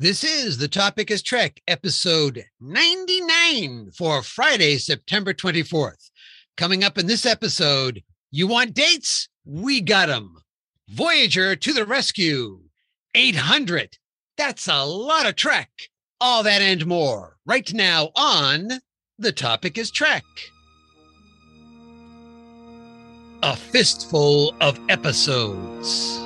This is The Topic is Trek, episode 99 for Friday, September 24th. Coming up in this episode, you want dates? We got them. Voyager to the rescue. 800. That's a lot of Trek. All that and more right now on The Topic is Trek. A fistful of episodes.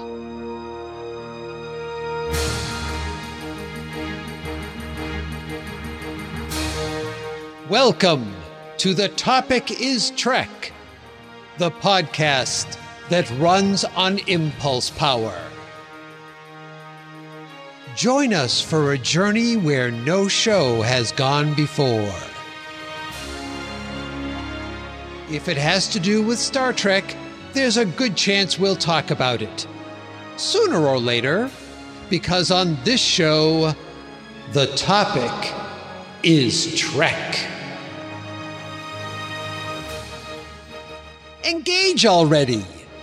Welcome to The Topic is Trek, the podcast that runs on impulse power. Join us for a journey where no show has gone before. If it has to do with Star Trek, there's a good chance we'll talk about it. Sooner or later, because on this show, the topic is Trek. Engage already.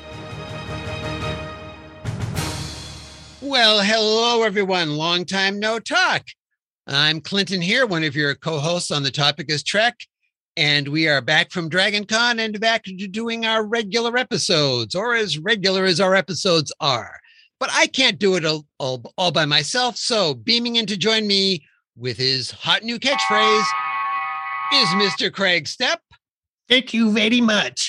Well, hello, everyone. Long time no talk. I'm Clinton here, one of your co-hosts on The Topic is Trek, and we are back from Dragon Con and back to doing our regular episodes, or as regular as our episodes are. But I can't do it all by myself, so beaming in to join me with his hot new catchphrase is Mr. Craig Stepp. Thank you very much.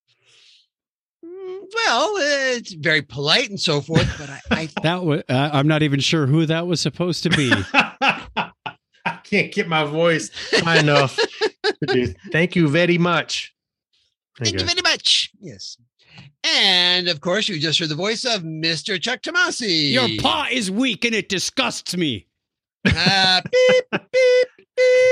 Well, it's very polite and so forth, but I'm not even sure who that was supposed to be. I can't get my voice high enough to do. Thank you very much. Thank you very much. Yes. And of course, you just heard the voice of Mr. Chuck Tomasi. Your paw is weak and it disgusts me. Beep, beep, beep.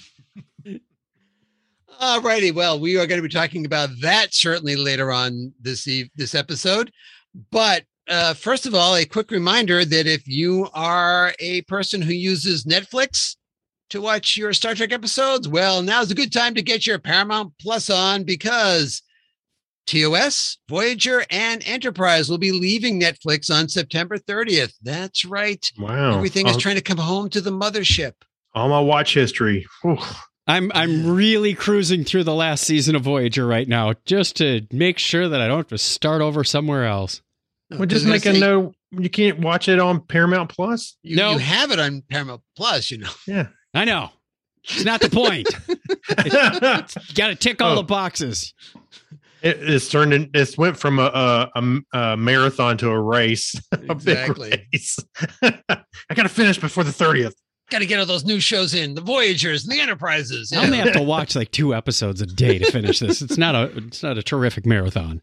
All righty. Well, we are going to be talking about that certainly later on this episode. But first of all, a quick reminder that if you are a person who uses Netflix to watch your Star Trek episodes, well, now's a good time to get your Paramount Plus on, because TOS, Voyager, and Enterprise will be leaving Netflix on September 30th. That's right. Wow. Everything is trying to come home to the mothership. All my watch history. Whew. I'm really cruising through the last season of Voyager right now, just to make sure that I don't have to start over somewhere else. Well, just make a note. You can't watch it on Paramount Plus. You have it on Paramount Plus, you know. Yeah, I know. It's not the point. You got to tick all the boxes. It's went from a marathon to a race. Exactly. A big race. I got to finish before the 30th. Got to get all those new shows in, the Voyagers and the Enterprises. I only have to watch like 2 episodes a day to finish this. It's not a terrific marathon.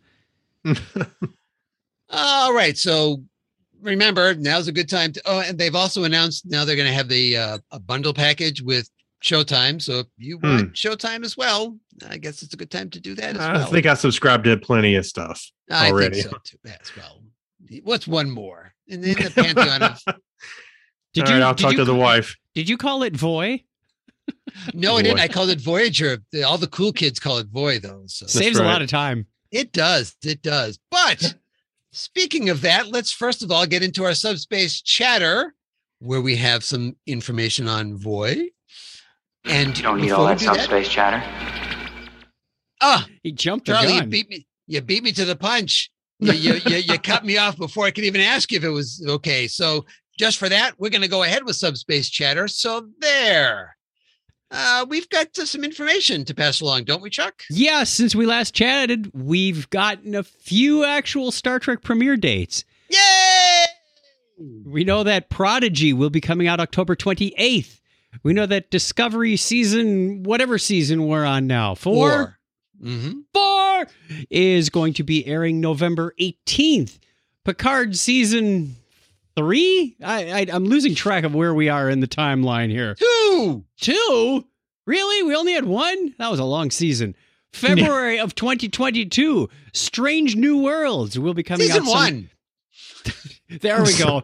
All right. So remember, now's a good time to, and they've also announced now they're going to have the a bundle package with Showtime. So if you want Showtime as well, I guess it's a good time to do that as well. I think I subscribed to plenty of stuff already. I think so too, as well. What's one more? And then the pantheon of... I'll talk to the wife. Did you call it Voy? No, I didn't. I called it Voyager. All the cool kids call it Voy, though. So. Saves a lot of time. It does. It does. But speaking of that, let's first of all get into our subspace chatter, where we have some information on Voy. And you don't need all that subspace chatter. He jumped Charlie, the gun. You beat me to the punch. You cut me off before I could even ask you if it was okay. So just for that, we're going to go ahead with subspace chatter. So there. We've got some information to pass along, don't we, Chuck? Yeah, since we last chatted, we've gotten a few actual Star Trek premiere dates. Yay! We know that Prodigy will be coming out October 28th. We know that Discovery season, whatever season we're on now, 4? Mm-hmm. 4 is going to be airing November 18th. Picard season 3? I'm losing track of where we are in the timeline here. 2? Really? We only had 1? That was a long season. February of 2022. Strange New Worlds will be coming season out. Season 1. There we go.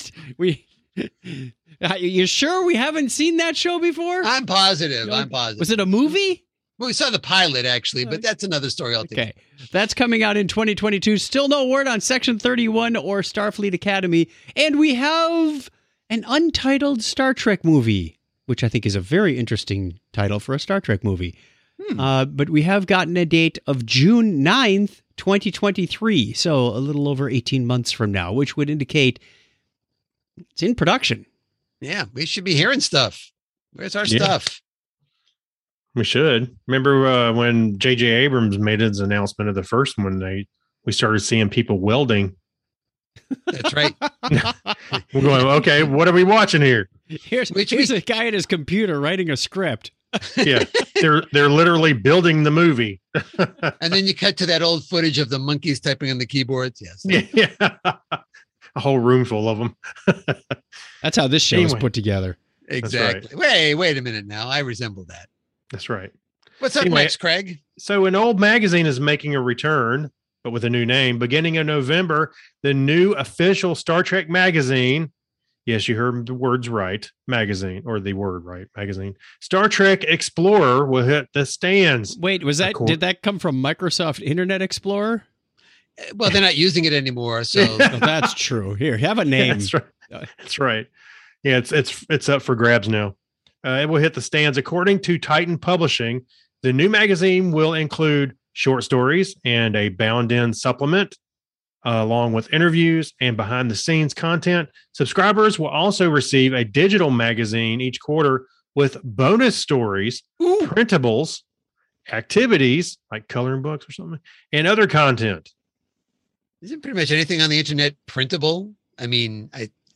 You sure we haven't seen that show before? I'm positive. Was it a movie? Well, we saw the pilot, actually, but that's another story altogether. Okay. That's coming out in 2022. Still no word on Section 31 or Starfleet Academy. And we have an untitled Star Trek movie, which I think is a very interesting title for a Star Trek movie. But we have gotten a date of June 9th, 2023. So a little over 18 months from now, which would indicate it's in production. Yeah, we should be hearing stuff. Where's our stuff? We should. Remember when J.J. Abrams made his announcement of the first one, we started seeing people welding. That's right. We're going, okay, what are we watching here? Here's a guy at his computer writing a script. Yeah, they're literally building the movie. And then you cut to that old footage of the monkeys typing on the keyboards. Yes. Yeah. A whole room full of them. That's how this show is put together. Exactly. Right. Wait a minute now. I resemble that. That's right. What's up next, Craig? So an old magazine is making a return, but with a new name. Beginning in November, the new official Star Trek magazine, yes, you heard the words right, magazine, or the word right, magazine, Star Trek Explorer will hit the stands. Wait, did that come from Microsoft Internet Explorer? Well, they're not using it anymore, so well, that's true. Here, have a name. That's right. Yeah, it's up for grabs now. It will hit the stands. According to Titan Publishing, the new magazine will include short stories and a bound-in supplement, along with interviews and behind-the-scenes content. Subscribers will also receive a digital magazine each quarter with bonus stories, printables, activities like coloring books or something, and other content. Isn't pretty much anything on the internet printable? I mean,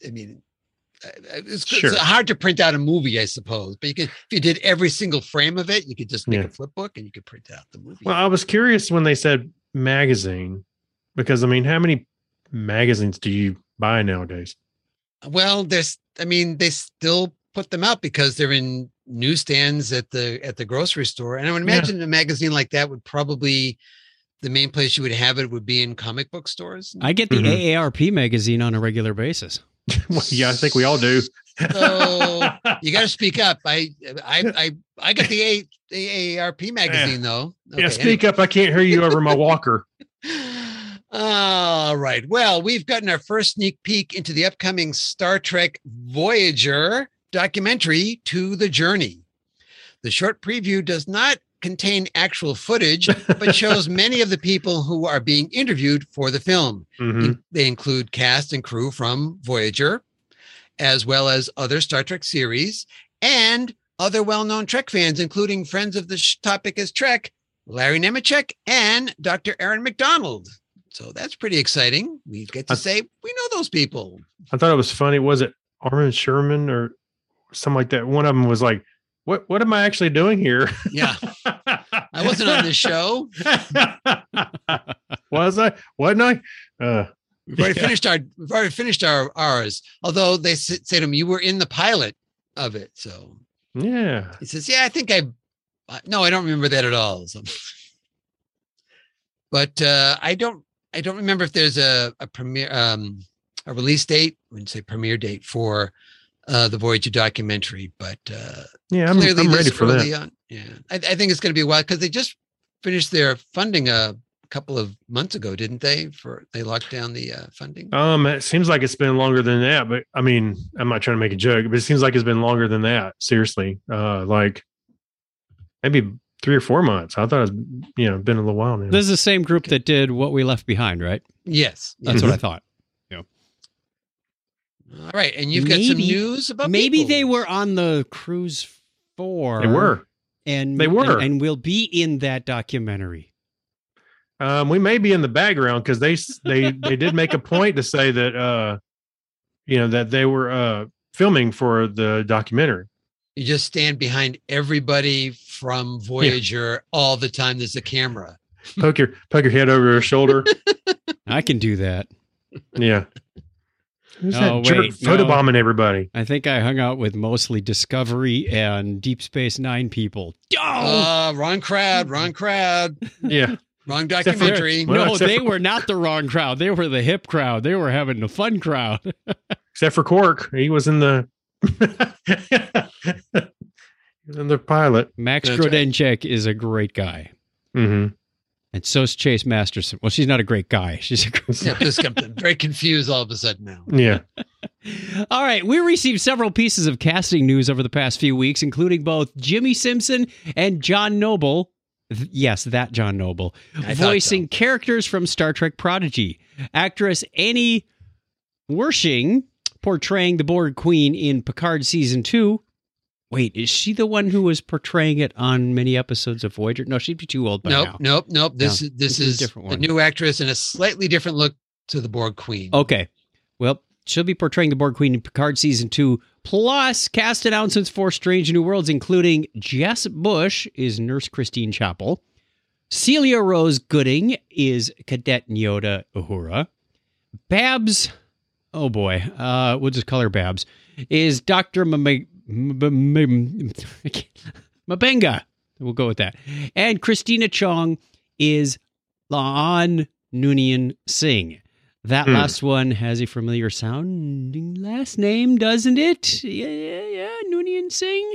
it's hard to print out a movie, I suppose. But if you did every single frame of it, you could just make a flip book and you could print out the movie. Well, I was curious when they said magazine, because how many magazines do you buy nowadays? Well, they still put them out because they're in newsstands at the grocery store. And I would imagine a magazine like that would probably, the main place you would have it would be in comic book stores. I get the AARP magazine on a regular basis. Well, yeah, I think we all do. So you got to speak up. I got the AARP magazine though. Okay, speak up. I can't hear you over my walker. All right. Well, we've gotten our first sneak peek into the upcoming Star Trek Voyager documentary, To the Journey. The short preview does not contain actual footage, but shows many of the people who are being interviewed for the film. Mm-hmm. They include cast and crew from Voyager, as well as other Star Trek series and other well-known Trek fans, including friends of the topic is Trek, Larry Nemechek and Dr. Aaron McDonald. So that's pretty exciting. We get to say we know those people. I thought it was funny. Was it Armin Sherman or something like that? One of them was like, What am I actually doing here? Yeah. I wasn't on this show. Was I? Wasn't I? We've already finished ours. Although they say to him, you were in the pilot of it. So yeah. He says, yeah, I think I don't remember that at all. So, but I don't remember if there's a premiere, a release date. I wouldn't say premiere date for the Voyager documentary, but I'm ready for that. Yeah, I think it's going to be a while because they just finished their funding a couple of months ago, didn't they? They locked down the funding. It seems like it's been longer than that, but I'm not trying to make a joke, but it seems like it's been longer than that. Seriously, like maybe 3 or 4 months. I thought it's been a little while now. This is the same group that did What We Left Behind, right? Yes, that's what I thought. All right, and you've got some news about maybe they were on the Cruise 4. They were, and they were, and we'll be in that documentary. We may be in the background because they did make a point to say that that they were filming for the documentary. You just stand behind everybody from Voyager all the time. There's a camera. Poke your head over your shoulder. I can do that. Yeah. Who's that jerk photobombing everybody? I think I hung out with mostly Discovery and Deep Space Nine people. Oh, wrong crowd. Yeah. Wrong documentary. They were not the wrong crowd. They were the hip crowd. They were having the fun crowd. Except for Quark. He was in the pilot. Max Grodenchik is a great guy. Mm-hmm. And so's Chase Masterson. Well, she's not a great guy. She's a Yeah, just got very confused all of a sudden now. Yeah. All right. We received several pieces of casting news over the past few weeks, including both Jimmy Simpson and John Noble. Yes, that John Noble. Voicing characters from Star Trek Prodigy. Actress Annie Wersching portraying the Borg Queen in Picard Season 2. Wait, is she the one who was portraying it on many episodes of Voyager? No, she'd be too old by now. Nope. This is a different one. A new actress and a slightly different look to the Borg Queen. Okay. Well, she'll be portraying the Borg Queen in Picard Season 2. Plus, cast announcements for Strange New Worlds, including Jess Bush is Nurse Christine Chapel. Celia Rose Gooding is Cadet Nyota Uhura. Babs, oh boy, we'll just call her Babs, is Dr. Mabenga. We'll go with that. And Christina Chong is Laan Noonien Singh. That last one has a familiar sounding last name, doesn't it? Yeah, Noonien Singh.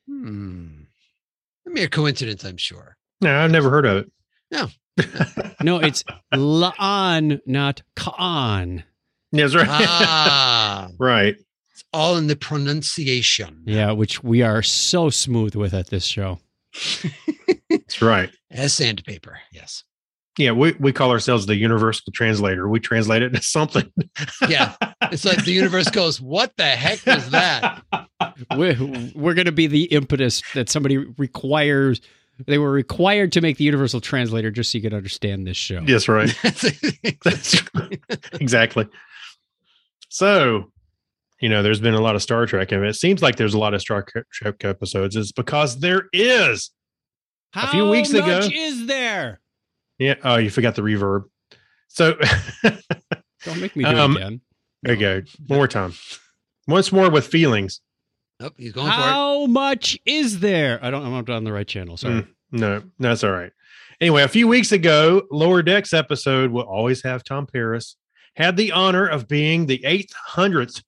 A mere coincidence, I'm sure. No, I've never heard of it. No. No, it's Laan, not Kaan. Yeah, that's right. Right. It's all in the pronunciation. Yeah, which we are so smooth with at this show. That's right. As sandpaper, yes. Yeah, we call ourselves the universal translator. We translate it into something. Yeah. It's like the universe goes, what the heck was that? We're going to be the impetus that somebody requires. They were required to make the universal translator just so you could understand this show. Yes, right. That's exactly. So, there's been a lot of Star Trek, and it seems like there's a lot of Star Trek episodes. It's because there is. A few weeks ago. How much is there? Yeah. Oh, you forgot the reverb. So don't make me do it again. There you go. One more time. Once more with feelings. Nope, he's going for it. How much is there? I'm not on the right channel. Sorry. No, that's all right. Anyway, a few weeks ago, Lower Decks episode will always have Tom Paris had the honor of being the 800th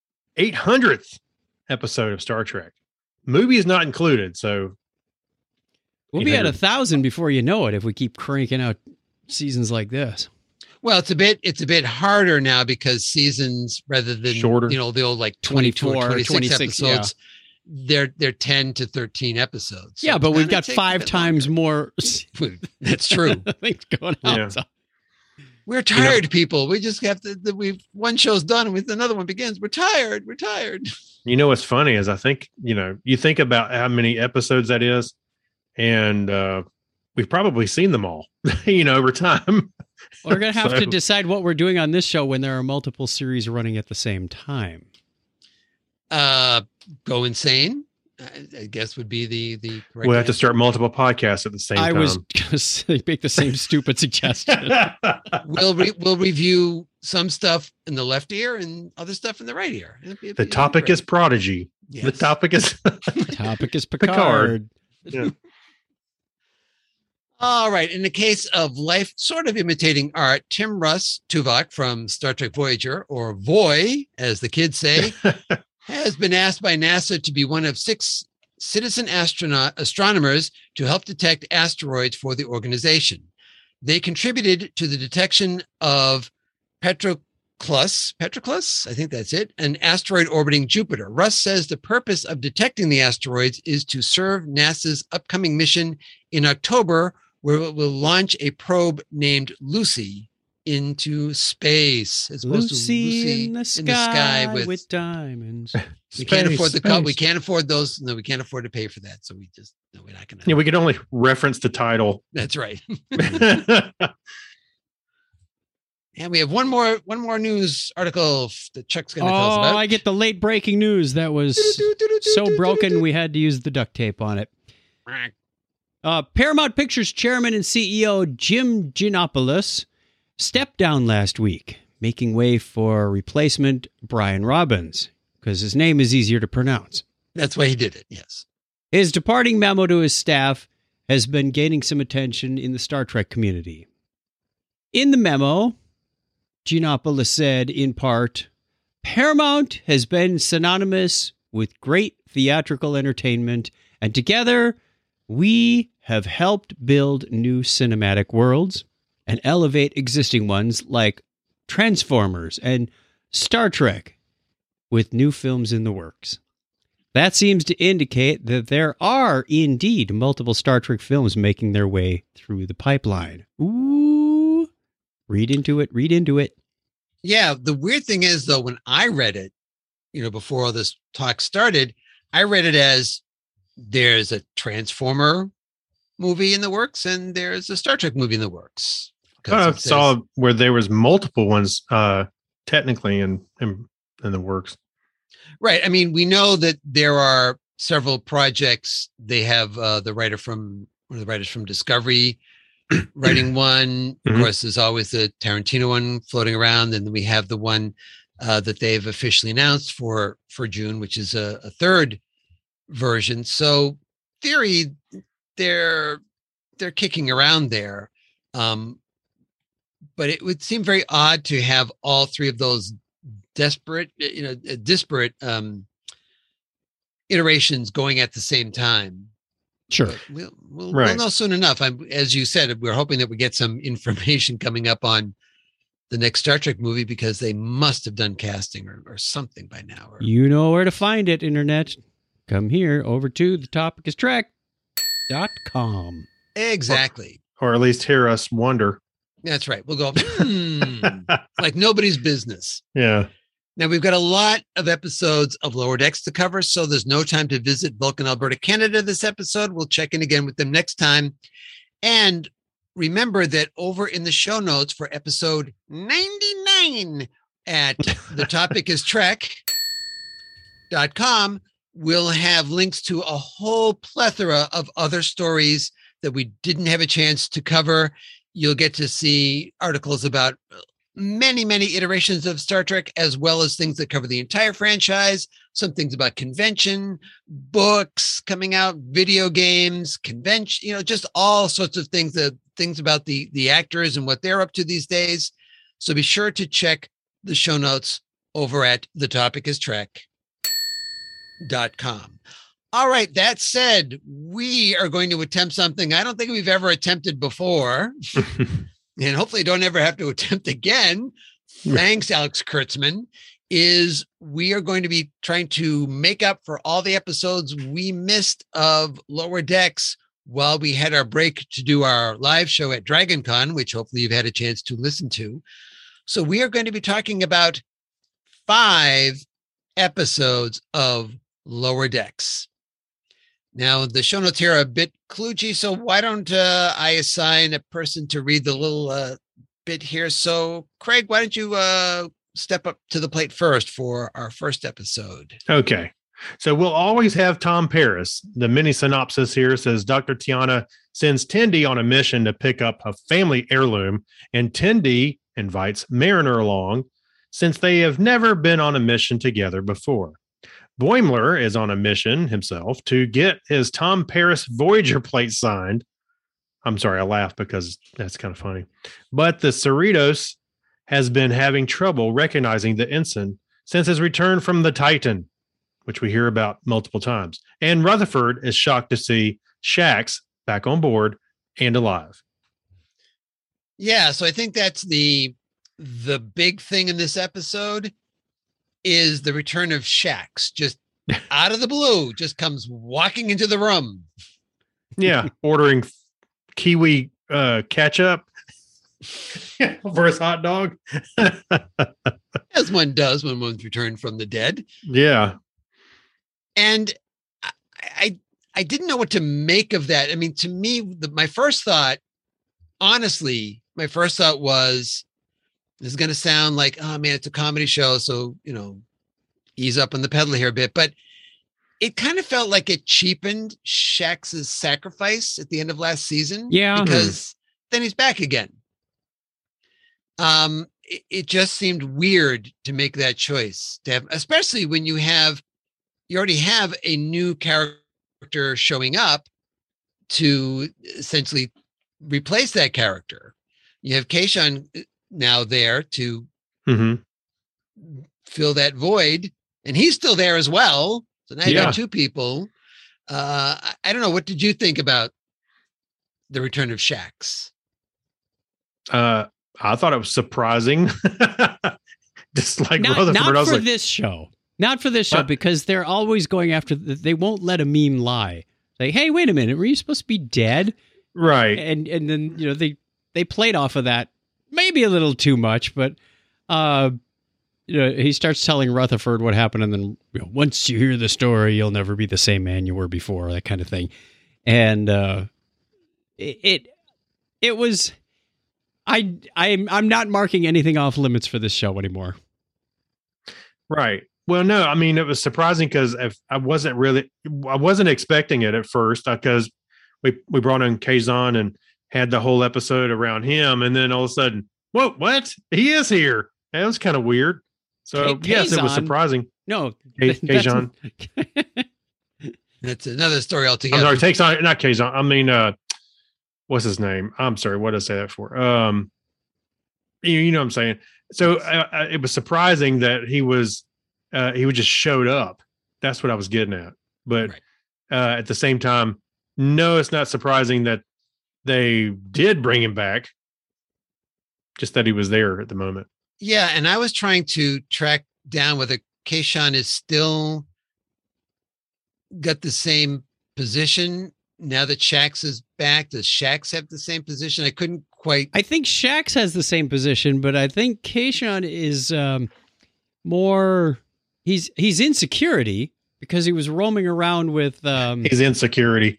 episode of Star Trek. Movie is not included, so we'll be at 1,000 before you know it if we keep cranking out seasons like this. Well, it's a bit harder now because seasons, rather than shorter, the old like 22 or 26 episodes, yeah. they're 10 to 13 episodes. So yeah, but we've got 5 times more. That's true. Things going on. Yeah. So. We're tired, people. We just have to. One show's done and another one begins. We're tired. What's funny is I think you think about how many episodes that is. And we've probably seen them all, over time. We're going to have to decide what we're doing on this show when there are multiple series running at the same time. Go insane, I guess would be the correct we'll have to start multiple podcasts at the same time. I was going to make the same stupid suggestion. We'll review some stuff in the left ear and other stuff in the right ear. The topic is Prodigy. Yes. The topic is Picard. Yeah. All right. In the case of life sort of imitating art, Tim Russ Tuvok from Star Trek Voyager, or Voy, as the kids say, has been asked by NASA to be one of 6 citizen astronomers to help detect asteroids for the organization. They contributed to the detection of Patroclus, I think that's it, an asteroid orbiting Jupiter. Russ says the purpose of detecting the asteroids is to serve NASA's upcoming mission in October, where it will launch a probe named Lucy into space. As opposed Lucy to Lucy in the sky with diamonds. We can't afford the cut. We can't afford those. No, we can't afford to pay for that. So we're not going to. Yeah, we could only reference the title. That's right. And we have one more news article that Chuck's going to tell us about. I get the late breaking news that was so broken we had to use the duct tape on it. Paramount Pictures chairman and CEO Jim Giannopoulos stepped down last week, making way for replacement Brian Robbins, because his name is easier to pronounce. That's why he did it, yes. His departing memo to his staff has been gaining some attention in the Star Trek community. In the memo, Giannopoulos said, in part, Paramount has been synonymous with great theatrical entertainment, and together We have helped build new cinematic worlds and elevate existing ones like Transformers and Star Trek with new films in the works. That seems to indicate that there are indeed multiple Star Trek films making their way through the pipeline. Ooh, read into it, read into it. Yeah, the weird thing is, though, when I read it, before all this talk started, I read it as there's a Transformer movie in the works and there's a Star Trek movie in the works. I saw where there was multiple ones technically in the works. Right. I mean, we know that there are several projects. They have one of the writers from Discovery writing one. Of course, there's always the Tarantino one floating around. And then we have the one that they've officially announced for June, which is a third version. So theory, they're kicking around there. But it would seem very odd to have all three of those disparate iterations going at the same time. Sure. But we'll know soon enough. As you said, we're hoping that we get some information coming up on the next Star Trek movie because they must have done casting or something by now. You know where to find it, Internet. Come here over to thetopicstrek.com. Exactly. Or at least hear us wonder. That's right. We'll go like nobody's business. Yeah. Now, we've got a lot of episodes of Lower Decks to cover, so there's no time to visit Vulcan, Alberta, Canada this episode. We'll check in again with them next time. And remember that over in the show notes for episode 99 at thetopicistrek.com, we'll have links to a whole plethora of other stories that we didn't have a chance to cover. You'll get to see articles about many, many iterations of Star Trek, as well as things that cover the entire franchise, some things about convention, books coming out, video games, convention, just all sorts of things, things about the actors and what they're up to these days. So be sure to check the show notes over at thetopicistrek.com. All right. That said, we are going to attempt something I don't think we've ever attempted before. And hopefully don't ever have to attempt again. Thanks, Alex Kurtzman. We are going to be trying to make up for all the episodes we missed of Lower Decks while we had our break to do our live show at DragonCon, which hopefully you've had a chance to listen to. So we are going to be talking about 5 episodes of Lower Decks. Now, the show notes here are a bit kludgy, so why don't I assign a person to read the little bit here? So, Craig, why don't you step up to the plate first for our first episode? Okay. So we'll always have Tom Paris. The mini synopsis here says Dr. Tiana sends Tendi on a mission to pick up a family heirloom, and Tendi invites Mariner along since they have never been on a mission together before. Boimler is on a mission himself to get his Tom Paris Voyager plate signed. I'm sorry, I laugh because that's kind of funny. But the Cerritos has been having trouble recognizing the ensign since his return from the Titan, which we hear about multiple times. And Rutherford is shocked to see Shax back on board and alive. Yeah, so I think that's the big thing in this episode is the return of Shax, just out of the blue, just comes walking into the room. Yeah, ordering kiwi ketchup for his hot dog. As one does when one's returned from the dead. Yeah. And I didn't know what to make of that. I mean, to me, my first thought was, this is going to sound like, oh man, it's a comedy show. So, ease up on the pedal here a bit, but it kind of felt like it cheapened Shax's sacrifice at the end of last season. Yeah. Because then he's back again. It just seemed weird to make that choice to have, especially when you already have a new character showing up to essentially replace that character. You have Kayshawn now there to fill that void, and he's still there as well. So now you got 2 people. I don't know. What did you think about the return of Shax? I thought it was surprising. Just like Rutherford. Not for like, this show. Not for this show, because they're always going after, they won't let a meme lie. Like, hey, wait a minute, were you supposed to be dead? Right. And then, they played off of that maybe a little too much, but he starts telling Rutherford what happened, and then once you hear the story, you'll never be the same man you were before, that kind of thing. And it was, I'm not marking anything off limits for this show anymore. Right. Well, no, I mean, it was surprising because I wasn't expecting it at first, because we brought in Kazan and had the whole episode around him. And then all of a sudden, whoa, what? He is here. That was kind of weird. So yes, it was surprising. No, Kazan. That's another story altogether. I'm sorry, takes on, not Kazan. I mean, what's his name? I'm sorry. What did I say that for? You know what I'm saying? So it was surprising that he just showed up. That's what I was getting at. But at the same time, no, it's not surprising that they did bring him back. Just that he was there at the moment. Yeah, and I was trying to track down whether Kayshawn is still got the same position now that Shax is back. Does Shax have the same position? I couldn't quite. I think Shax has the same position, but I think Kayshawn is more. He's in security because he was roaming around with. He's in security.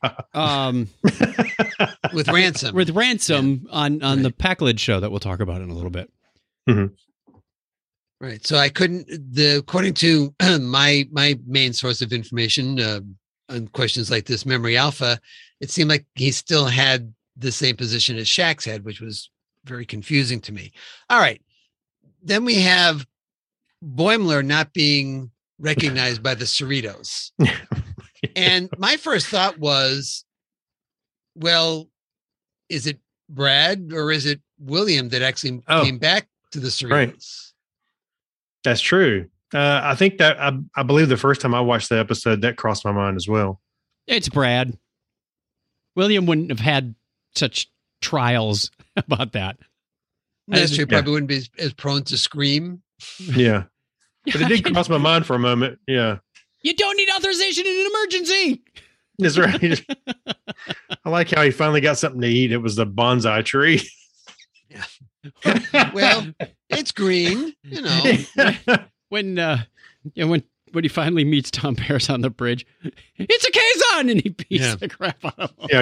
With Ransom. With Ransom on the Packledge show that we'll talk about in a little bit. Mm-hmm. Right. So I couldn't. According to my main source of information on questions like this, Memory Alpha, it seemed like he still had the same position as Shax had, which was very confusing to me. All right. Then we have Boimler not being recognized by the Cerritos. And my first thought was, well, is it Brad or is it William that actually came back to the Cerritos? Right. That's true. I think that I believe the first time I watched the episode, that crossed my mind as well. It's Brad. William wouldn't have had such trials about that. That's true. Probably wouldn't be as prone to scream. Yeah. But it did cross my mind for a moment. Yeah. You don't need authorization in an emergency. That's right. I like how he finally got something to eat. It was the bonsai tree. Yeah. Well, it's green, When he finally meets Tom Paris on the bridge, it's a Kazan, and he beats the crap out of him.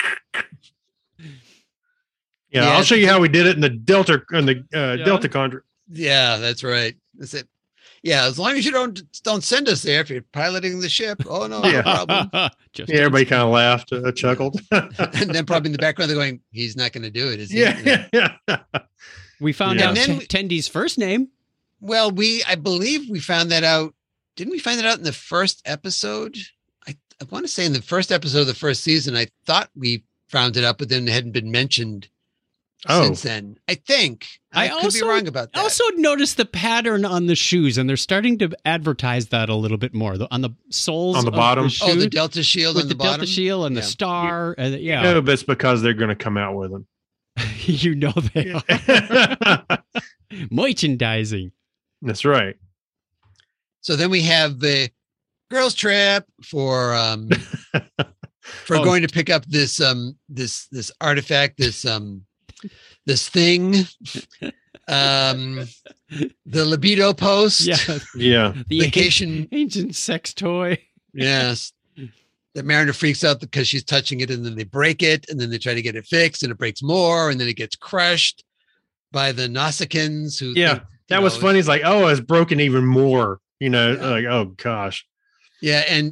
Yeah. I'll show you how we did it in the Delta Delta Condor. Yeah, that's right. That's it. Yeah, as long as you don't send us there if you're piloting the ship. Oh no, no problem. Everybody kind of laughed, chuckled, and then probably in the background they're going, "He's not going to do it, is he?" Yeah. We found out Tendy's first name. Well, I believe we found that out. Didn't we find that out in the first episode? I want to say in the first episode of the first season. I thought we found it out, but then it hadn't been mentioned since then. I think. I could be wrong about that. I also noticed the pattern on the shoes, and they're starting to advertise that a little bit more. On the soles on the bottom. The shoe, the Delta Shield on the bottom. Delta Shield and the star. No, but it's because they're going to come out with them. They are. Merchandising. That's right. So then we have the girls' trip for going to pick up this this artifact, this thing, the libido post. Yeah. The vacation ancient sex toy. Yes. The Mariner freaks out because she's touching it, and then they break it, and then they try to get it fixed, and it breaks more, and then it gets crushed by the Nausicaans. Who that was funny. It's like, oh, it's broken even more. Like, oh gosh. Yeah, and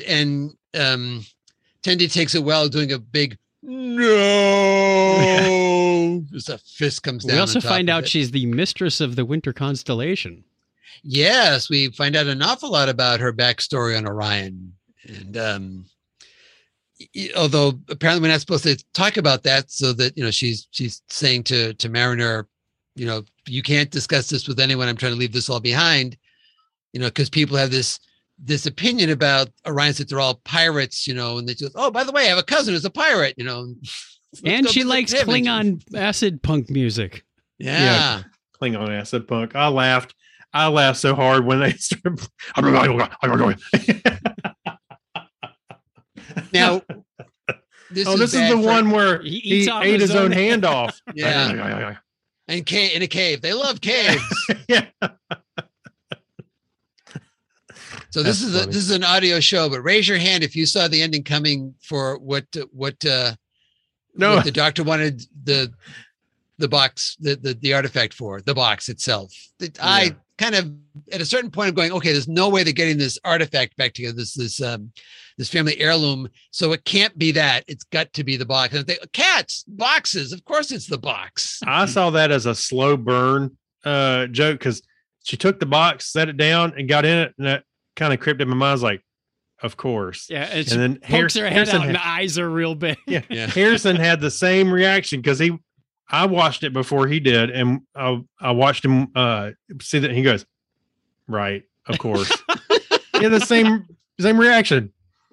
Tendi takes it well, doing a big no. Just a fist comes down. We also find out she's the mistress of the Winter Constellation. Yes, we find out an awful lot about her backstory on Orion, and although apparently we're not supposed to talk about that, so that she's saying to Mariner, you can't discuss this with anyone. I'm trying to leave this all behind, because people have this this opinion about Orions that they're all pirates, and they just, oh, by the way, I have a cousin who's a pirate, And she likes Klingon acid punk music. Yeah. Klingon acid punk. I laughed so hard when they started. Now, this is the one where he ate his own hand off. Yeah. And in a cave. They love caves. Yeah. So this is an audio show, but raise your hand if you saw the ending coming for what the doctor wanted the box, the artifact for, the box itself. I kind of at a certain point I'm going, okay, there's no way they're getting this artifact back together, this family heirloom. So it can't be that. It's got to be the box. And cats, boxes, of course it's the box. I saw that as a slow burn joke because she took the box, set it down, and got in it, and that kind of crept in my mind. I was like, of course. Yeah, and then pokes her head out and the eyes are real big. Yeah. Harrison had the same reaction because I watched it before he did, and I watched him see that. He goes, right, of course. Yeah, the same reaction.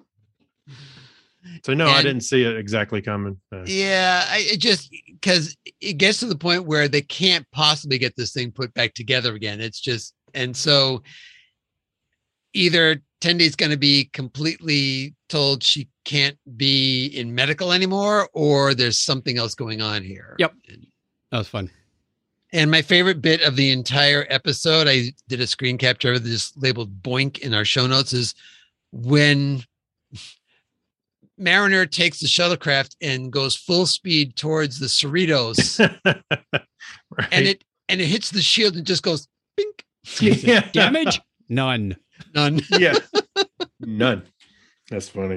So no, I didn't see it exactly coming. Yeah, it just because it gets to the point where they can't possibly get this thing put back together again. It's just, and so either Tendi's going to be completely told she can't be in medical anymore, or there's something else going on here. Yep. That was fun. And my favorite bit of the entire episode, I did a screen capture of this labeled Boink in our show notes, is when Mariner takes the shuttlecraft and goes full speed towards the Cerritos. Right. and it hits the shield and just goes bink. Yeah. Damage? None. Yeah. None. That's funny.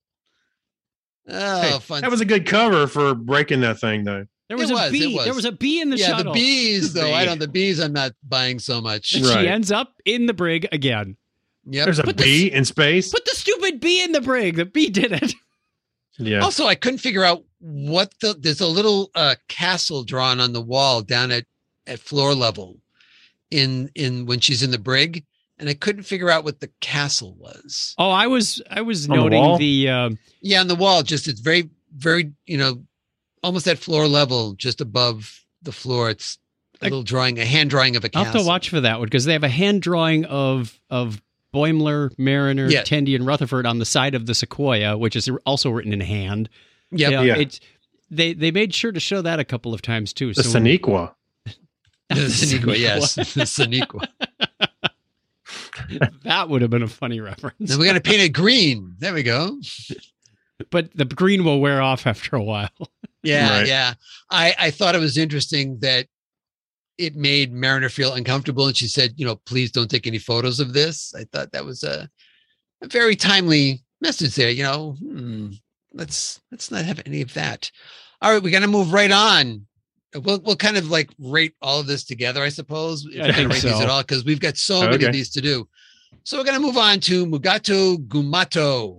Oh, fun. That was a good cover for breaking that thing, though. There was a bee. There was a bee in the shuttle. The bees, though. The bees I'm not buying so much. And she ends up in the brig again. Yep. There's a bee in space. Put the stupid bee in the brig. The bee did it. Yeah. Also, I couldn't figure out there's a little castle drawn on the wall down at floor level in when she's in the brig. And I couldn't figure out what the castle was. Oh, I was noting the on the wall. Just it's very, very, almost at floor level, just above the floor. It's a little drawing, a hand drawing of a castle. I'll have to watch for that one because they have a hand drawing of Boimler, Mariner, Tendi, and Rutherford on the side of the Sequoia, which is also written in hand. Yep. They made sure to show that a couple of times too. The Sonequa. The Sonequa, yes. The Sonequa. That would have been a funny reference. Then we got to paint it green. There we go. But the green will wear off after a while. Yeah, right. Yeah. I thought it was interesting that it made Mariner feel uncomfortable, and she said, please don't take any photos of this. I thought that was a very timely message there. Let's not have any of that. All right, we're gonna move right on. We'll kind of like rate all of this together, I suppose. I think rate so. These at all because we've got so many of these to do. So we're gonna move on to Mugato Gumato.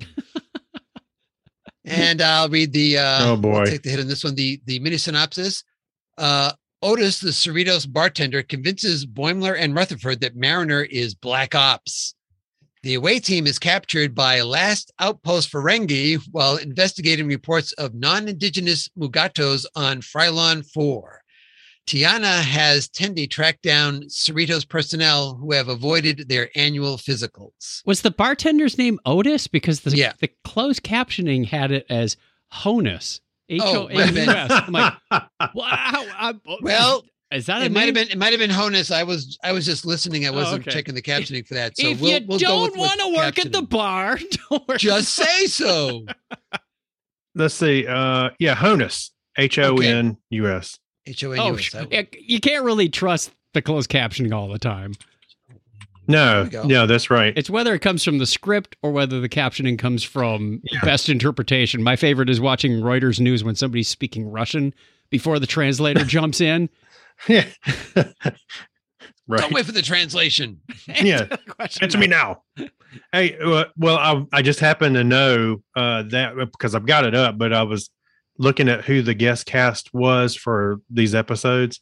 And I'll read the I'll take the hit on this one. The mini synopsis. Otis, the Cerritos bartender, convinces Boimler and Rutherford that Mariner is Black Ops. The away team is captured by Last Outpost Ferengi while investigating reports of non-indigenous Mugatos on Frylon 4. Tiana has Tendi track down Cerritos personnel who have avoided their annual physicals. Was the bartender's name Otis? Because the closed captioning had it as Honus. H-O-N-U-S. I'm like, wow. Well, is that it might have been Honus. I was just listening. I wasn't checking the captioning for that. So if you don't want to work at the bar, don't work. Just say so. Let's see. Honus. H-O-N-U-S. H-O-N-U-S. You can't really trust the closed captioning all the time. No, that's right. It's whether it comes from the script or whether the captioning comes from best interpretation. My favorite is watching Reuters News when somebody's speaking Russian before the translator jumps in. Yeah. Right. Don't wait for the translation. Yeah. Answer me now. Hey, I just happen to know that because I've got it up, but I was looking at who the guest cast was for these episodes.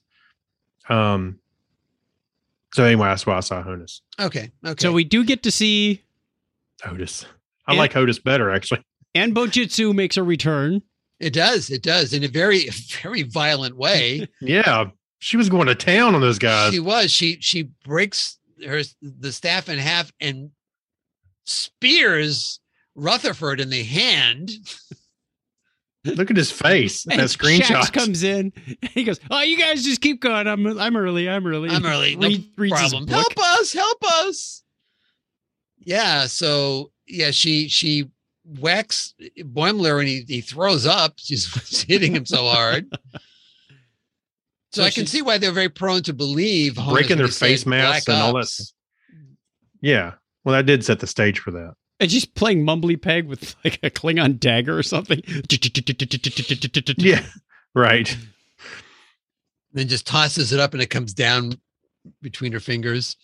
So anyway, that's why I saw Honus. Okay. So we do get to see Otis. I like Otis better, actually. And Bojitsu makes a return. It does in a very, very violent way. Yeah, she was going to town on those guys. She was. She breaks the staff in half and spears Rutherford in the hand. Look at his face. And that screenshot Shax comes in. He goes, "Oh, you guys just keep going. I'm early. I'm early. No reads his problem. book. Help us. Yeah. So yeah, she whacks Boimler and he throws up. She's hitting him so hard. So I can see why they're very prone to believe breaking their face masks and all that. Yeah. Well, that did set the stage for that. And she's playing Mumbly Peg with like a Klingon dagger or something. Yeah, right. Then just tosses it up and it comes down between her fingers.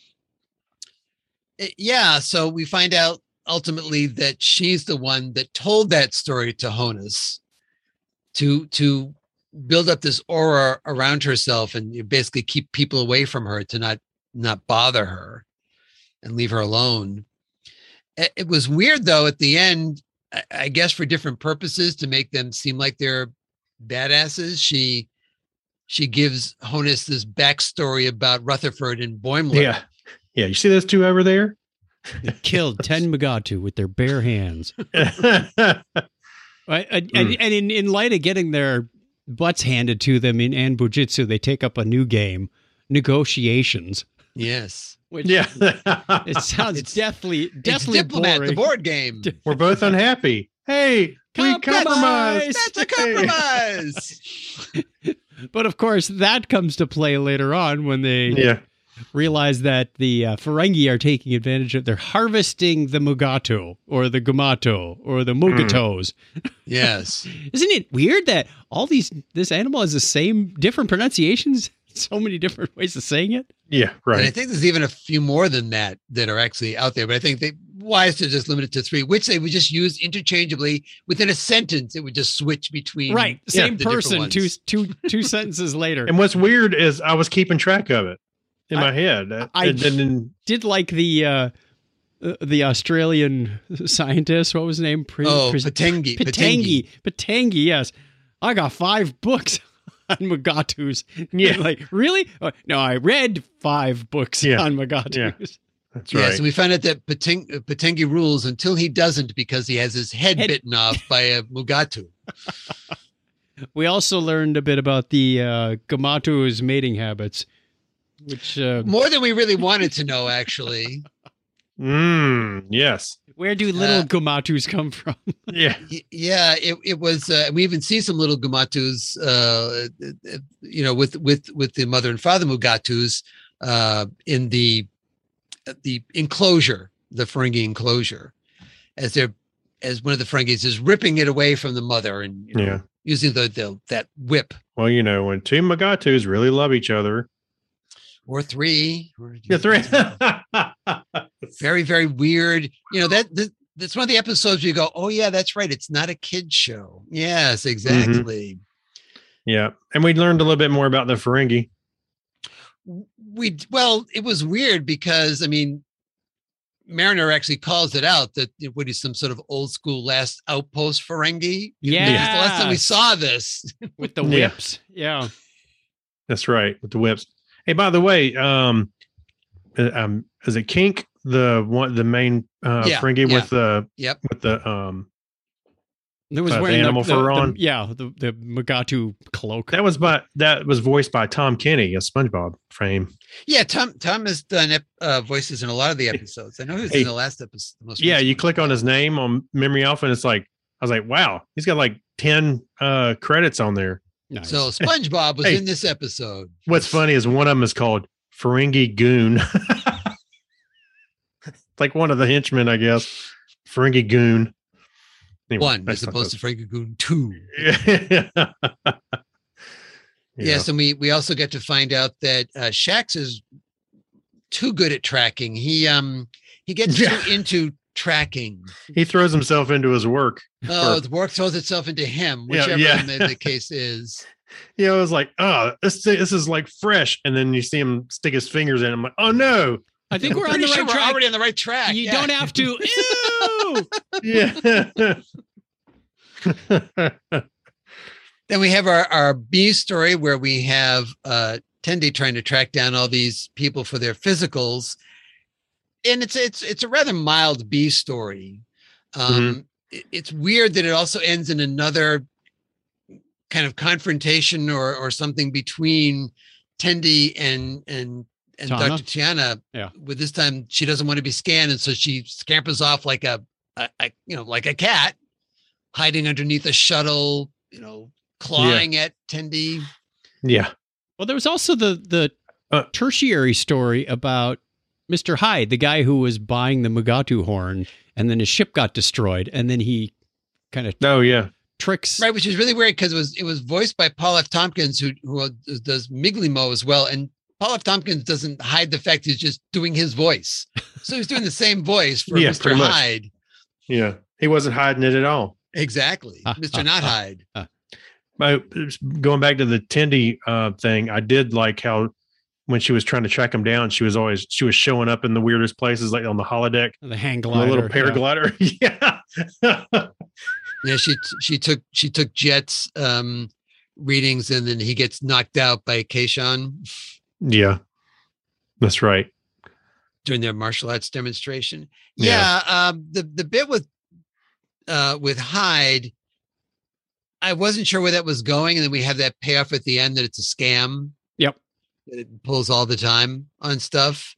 Yeah, so we find out ultimately that she's the one that told that story to Honus to build up this aura around herself and basically keep people away from her, to not bother her and leave her alone. It was weird, though, at the end, I guess for different purposes, to make them seem like they're badasses. She gives Honus this backstory about Rutherford and Boimler. Yeah. Yeah. You see those two over there? They killed 10 Megatu with their bare hands. Right? And in light of getting their butts handed to them in Anbujitsu, they take up a new game, Negotiations. Yes. Which, yeah. It sounds deathly Diplomat, boring. the board game. We're both unhappy. Hey, we compromise. That's a compromise. But of course, that comes to play later on when they realize that the Ferengi are taking advantage of. They're harvesting the Mugato or the Gumato or the Mugatos. Yes. Isn't it weird that this animal has the same different pronunciations? So many different ways of saying it. Yeah, right. And I think there's even a few more than that are actually out there, but I think wise to just limit it to 3, which they would just use interchangeably within a sentence. It would just switch between same person two sentences later. And what's weird is I was keeping track of it in my head. I did like the Australian scientist. What was his name? Patengi. Patengi. Yes, I got 5 books on Mugatus. Yeah. Like, really? No, I read 5 books on Mugatus. Yeah. That's right. Yeah, so we find out that Patengi rules until he doesn't, because he has his head bitten off by a Mugatu. We also learned a bit about the Gamatu's mating habits, which more than we really wanted to know, actually. Yes. Where do little Gumatus come from? Yeah. Yeah, it was. We even see some little Gumatus, with the mother and father Mugatus in the enclosure, the Ferengi enclosure, as one of the Ferengis is ripping it away from the mother and using that whip. Well, when 2 Mugatus really love each other. Or 3. 3. Very, very weird. That's one of the episodes where you go, oh, yeah, that's right. It's not a kid's show. Yes, exactly. Mm-hmm. Yeah. And we learned a little bit more about the Ferengi. It was weird because, Mariner actually calls it out that it would be some sort of old school last outpost Ferengi. Yeah. The last time we saw this. With the whips. Yeah. That's right. With the whips. Hey, by the way, is it Kink, the main Ferengi with the There was wearing animal fur on? The Mugatu cloak. That was voiced by Tom Kenny, a SpongeBob frame. Yeah, Tom has done voices in a lot of the episodes. I know he was in the last episode. You click on his name on Memory Alpha, and I was like, wow, he's got like 10 credits on there. Nice. So SpongeBob was in this episode. What's funny is one of them is called Ferengi Goon. Like one of the henchmen, I guess. Ferengi Goon. Anyway, 1 as opposed to Ferengi Goon 2. Yeah. Yes, and we also get to find out that Shax is too good at tracking. He gets too into tracking. He throws himself into his work. Oh, the work throws itself into him, whichever the case is. It was like, oh, this is like fresh. And then you see him stick his fingers in. I'm like, oh no, I think we're on Pretty the sure right track. We're already on the right track. You yeah. don't have to. Ew! Yeah. Then we have our B story where we have Tendi trying to track down all these people for their physicals. And it's a rather mild B story. It's weird that it also ends in another kind of confrontation or something between Tendi and Dr. Tiana. Yeah. With this time she doesn't want to be scanned, and so she scampers off like a cat, hiding underneath a shuttle, clawing at Tendi. Yeah. Well, there was also the tertiary story about Mr. Hyde, the guy who was buying the Mugatu horn, and then his ship got destroyed, and then he kind of tricks. Right, which is really weird because it was voiced by Paul F. Tompkins, who does Miglimo as well, and Paul F. Tompkins doesn't hide the fact he's just doing his voice, so he's doing the same voice for Mr. Hyde. Yeah, he wasn't hiding it at all. Exactly, Mr. Not Hyde. Going back to the Tendi thing, I did like how when she was trying to track him down, she was showing up in the weirdest places, like on the holodeck, the hang glider, the little paraglider. Yeah, she took Jet's readings, and then he gets knocked out by Keishon. Yeah, that's right. During their martial arts demonstration. The bit with Hyde, I wasn't sure where that was going, and then we have that payoff at the end that it's a scam. Yep. That it pulls all the time on stuff.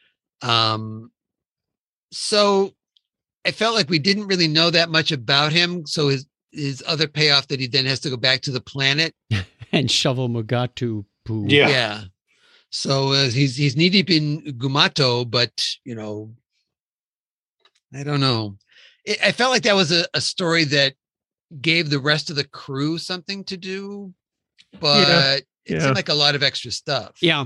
So I felt like we didn't really know that much about him. So his other payoff that he then has to go back to the planet and shovel Mugatu poo. Yeah. So he's knee deep in Gumato, but I don't know. I felt like that was a story that gave the rest of the crew something to do, but it seemed like a lot of extra stuff. Yeah.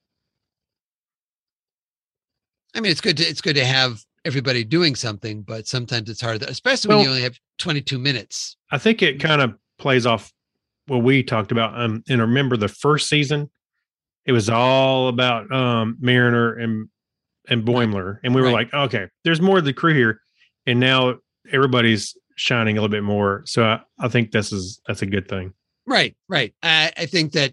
I mean, it's good to have everybody doing something, but sometimes it's hard, especially when you only have 22 minutes. I think it kind of plays off what we talked about. And remember the first season, it was all about Mariner and Boimler, and we were like, okay, there's more of the crew here, and now everybody's shining a little bit more. So I think that's a good thing. Right. I think that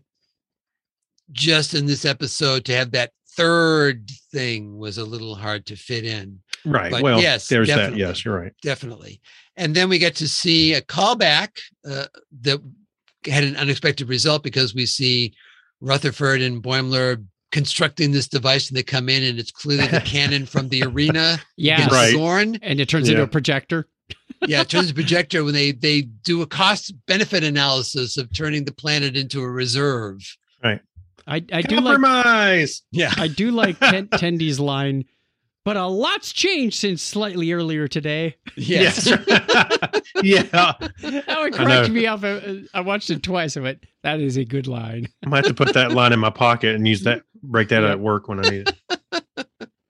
just in this episode to have that third thing was a little hard to fit in. Right. But well, yes, there's definitely, that. Yes, you're right. Definitely. And then we get to see a callback that had an unexpected result because we see Rutherford and Boimler constructing this device, and they come in, and it's clearly the cannon from the arena. Yeah. Right. Zorn. And it turns into a projector. Yeah, it turns a projector when they do a cost benefit analysis of turning the planet into a reserve. Right. I do compromise. I do like Tendi's line, but a lot's changed since slightly earlier today. Yes. Yeah. That would correct me up. I watched it twice. I went, that is a good line. I might have to put that line in my pocket and break that out at work when I need it.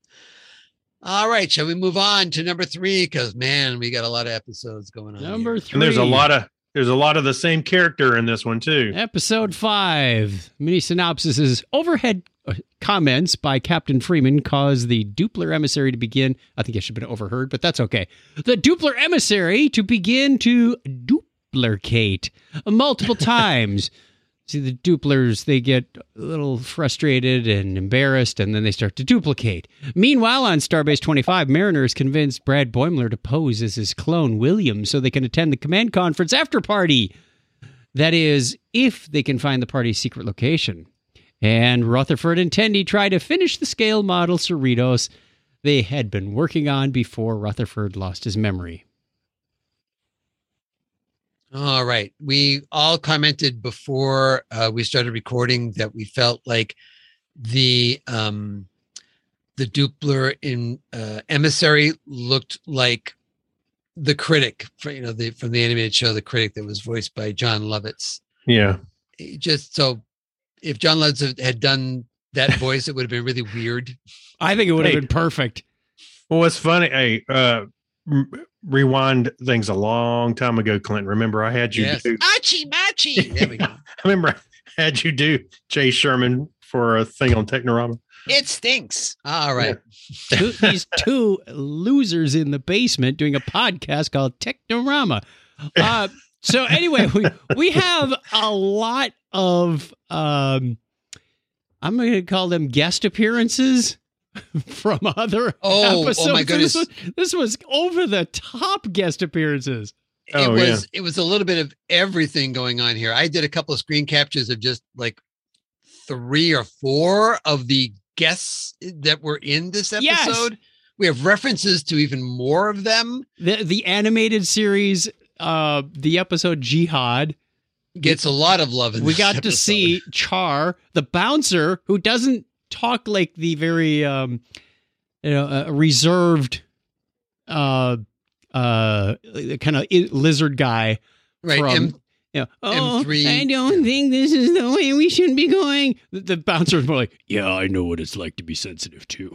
All right. Shall we move on to number 3? Because man, we got a lot of episodes going on. Number 3. And there's a lot of the same character in this one too. Episode 5. Mini synopsis is overhead comments by Captain Freeman cause the Doppler emissary to begin. I think it should have been overheard, but that's okay. The Doppler emissary to begin to duplicate multiple times. See, the Dupplers, they get a little frustrated and embarrassed, and then they start to duplicate. Meanwhile, on Starbase 25, Mariner is convinced Brad Boimler to pose as his clone, William, so they can attend the command conference after party. That is, if they can find the party's secret location. And Rutherford and Tendi try to finish the scale model Cerritos they had been working on before Rutherford lost his memory. All right. We all commented before we started recording that we felt like the Doppler in Emissary looked like the critic for, from the animated show, The Critic, that was voiced by John Lovitz. Yeah. Just so if John Lovitz had done that voice, it would have been really weird. I think it would have been perfect. Well, it's funny. Hey, rewind things a long time ago, Clinton. Remember, I had you do Machi. There we go. I remember I had you do Jay Sherman for a thing on Technorama. It stinks. All right. These two losers in the basement doing a podcast called Technorama. So anyway, we have a lot of I'm going to call them guest appearances from other episodes. Oh my goodness. This was over the top guest appearances. It was a little bit of everything going on here. I did a couple of screen captures of just like 3 or 4 of the guests that were in this episode. Yes. We have references to even more of them. The animated series, the episode Jihad gets a lot of love. We got to see Char, the bouncer, who doesn't talk like the very reserved kind of lizard guy, right? From, M3. I don't think this is the way we should be going. The bouncer was more like, yeah, I know what it's like to be sensitive too.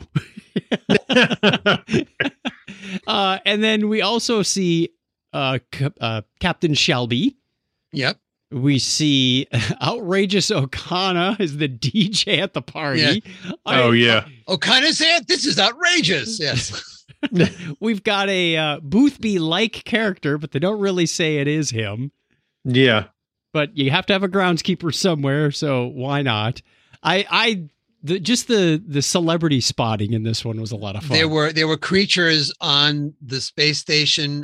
And then we also see Captain Shelby. Yep. We see Outrageous Okana is the DJ at the party. Yeah. Okana's there. This is outrageous. Yes. We've got a Boothby-like character, but they don't really say it is him. Yeah. But you have to have a groundskeeper somewhere, so why not? Just the celebrity spotting in this one was a lot of fun. There were creatures on the space station,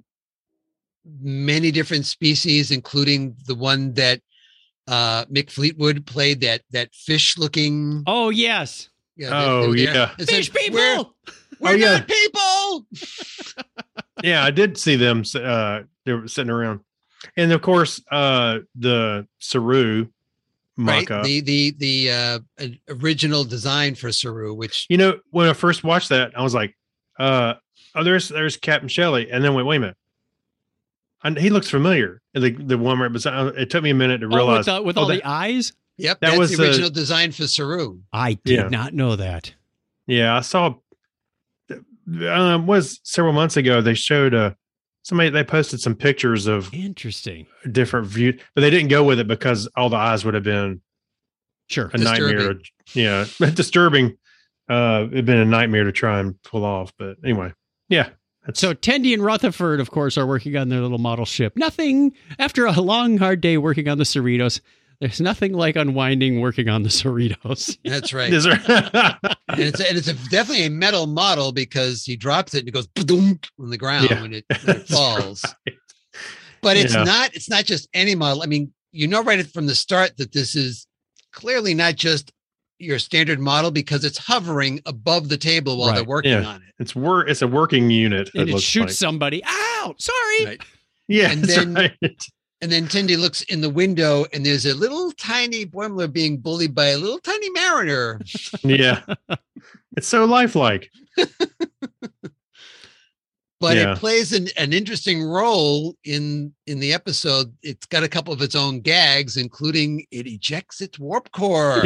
many different species, including the one that Mick Fleetwood played, that fish looking. Oh yes. Yeah. Fish people. We're not people. Yeah, I did see them. They were sitting around. And of course, the Saru mock-up. Right, the original design for Saru, which when I first watched that, I was like, there's Captain Shelley, and then wait a minute, he looks familiar. The one right beside. It took me a minute to realize with all the eyes. Yep, that was the original design for Saru. I did not know that. Yeah, I saw. Was several months ago they showed they posted some pictures of interesting different view, but they didn't go with it because all the eyes would have been a nightmare. Disturbing. It'd been a nightmare to try and pull off. But anyway, yeah. So Tendi and Rutherford, of course, are working on their little model ship. Nothing after a long, hard day working on the Cerritos. There's nothing like unwinding working on the Cerritos. That's right. and it's definitely a metal model because he drops it and it goes boom on the ground when it falls. Right. But it's not just any model. I mean, right from the start that this is clearly not just your standard model because it's hovering above the table while they're working on it. It's a working unit. And it shoots somebody. Ow! Sorry. Right. Yeah. And then Tendi looks in the window and there's a little tiny Boimler being bullied by a little tiny Mariner. Yeah. It's so lifelike. But it plays an interesting role in the episode. It's got a couple of its own gags, including it ejects its warp core.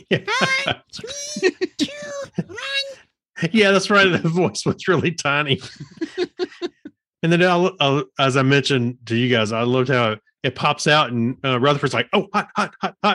Yeah, that's right. The voice was really tiny. And then, as I mentioned to you guys, I loved how it pops out and Rutherford's like, oh, hot.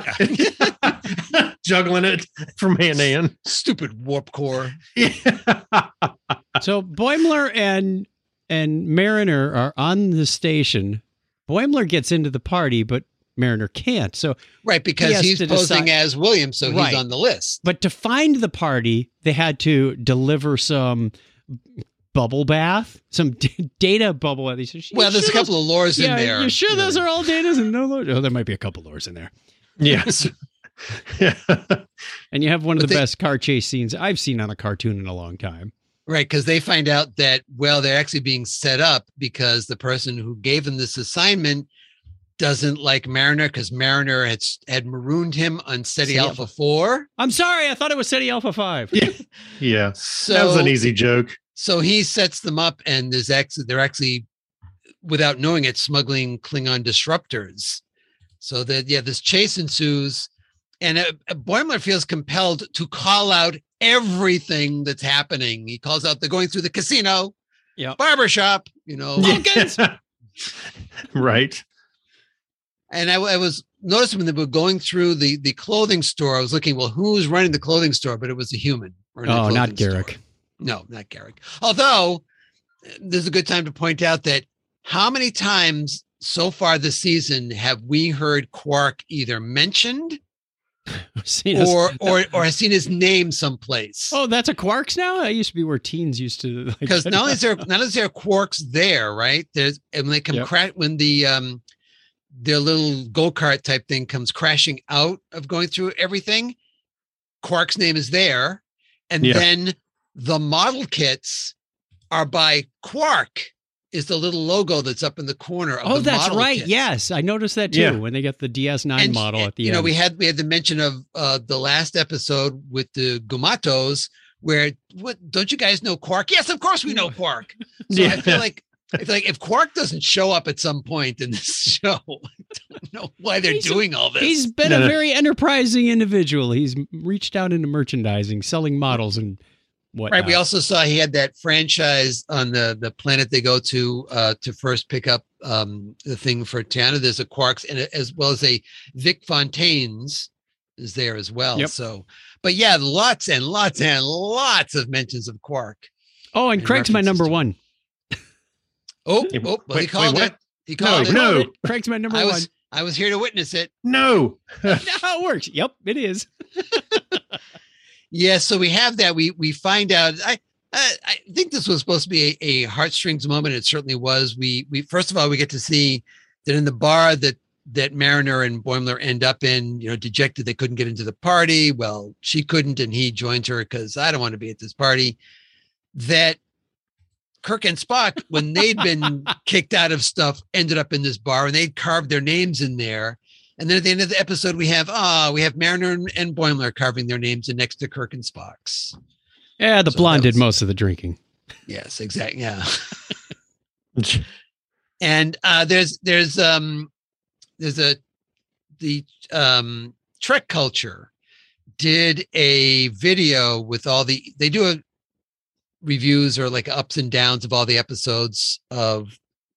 Juggling it from hand to hand. Stupid warp core. Yeah. So Boimler and Mariner are on the station. Boimler gets into the party, but Mariner can't. So because he's posing as William, so he's on the list. But to find the party, they had to deliver some bubble bath, some data bubble. There's a couple of lores in there. You sure those are all datas and no lores? Oh, there might be a couple lores in there. Yes. Yeah. And you have one of the best car chase scenes I've seen on a cartoon in a long time. Right, because they find out that, they're actually being set up because the person who gave them this assignment doesn't like Mariner because Mariner had marooned him on SETI Alpha 4. I'm sorry, I thought it was SETI Alpha 5. Yeah. So that was an easy joke. So he sets them up, and they're actually, without knowing it, smuggling Klingon disruptors. So that this chase ensues, and Boimler feels compelled to call out everything that's happening. He calls out they're going through the casino, barbershop, pumpkins. Right. And I was noticed when they were going through the clothing store, I was looking, well, who's running the clothing store? But it was a human. Oh, not Garrick. Store. No, not Garrick. Although this is a good time to point out that how many times so far this season have we heard Quark either mentioned or has seen his name someplace? Oh, that's a Quarks now? That used to be where teens used to. Because not only is there Quarks there, right? There's and when they come when the their little go-kart type thing comes crashing out of going through everything, Quark's name is there. And then the model kits are by Quark is the little logo that's up in the corner of the that's model right. kits. Yes, I noticed that too when they got the DS9 model at the end. We had the mention of the last episode with the Gumatos where don't you guys know Quark? Yes, of course we know Quark. So I feel like if Quark doesn't show up at some point in this show, I don't know why they're doing all this. He's been a very enterprising individual. He's reached out into merchandising, selling models and whatnot. Right. We also saw he had that franchise on the planet they go to first pick up the thing for Tiana. There's a Quarks and as well as a Vic Fontaine's is there as well. Yep. So, but yeah, lots and lots and lots of mentions of Quark. Oh, and Craig's my number one. Well, he called it. He called it. No. Craig's my number one. I was here to witness it. No. That's how it works. Yep, it is. Yeah, so we have that. We find out. I think this was supposed to be a heartstrings moment. It certainly was. We first of all we get to see that in the bar that Mariner and Boimler end up in, dejected they couldn't get into the party. Well, she couldn't, and he joins her because I don't want to be at this party. That Kirk and Spock, when they'd been kicked out of stuff, ended up in this bar and they'd carved their names in there. And then at the end of the episode, we have Mariner and Boimler carving their names in next to Kirk and Spock's. Yeah, the blonde did most of the drinking. Yes, exactly. Yeah. And there's Trek Culture did a video with they do a reviews or like ups and downs of all the episodes of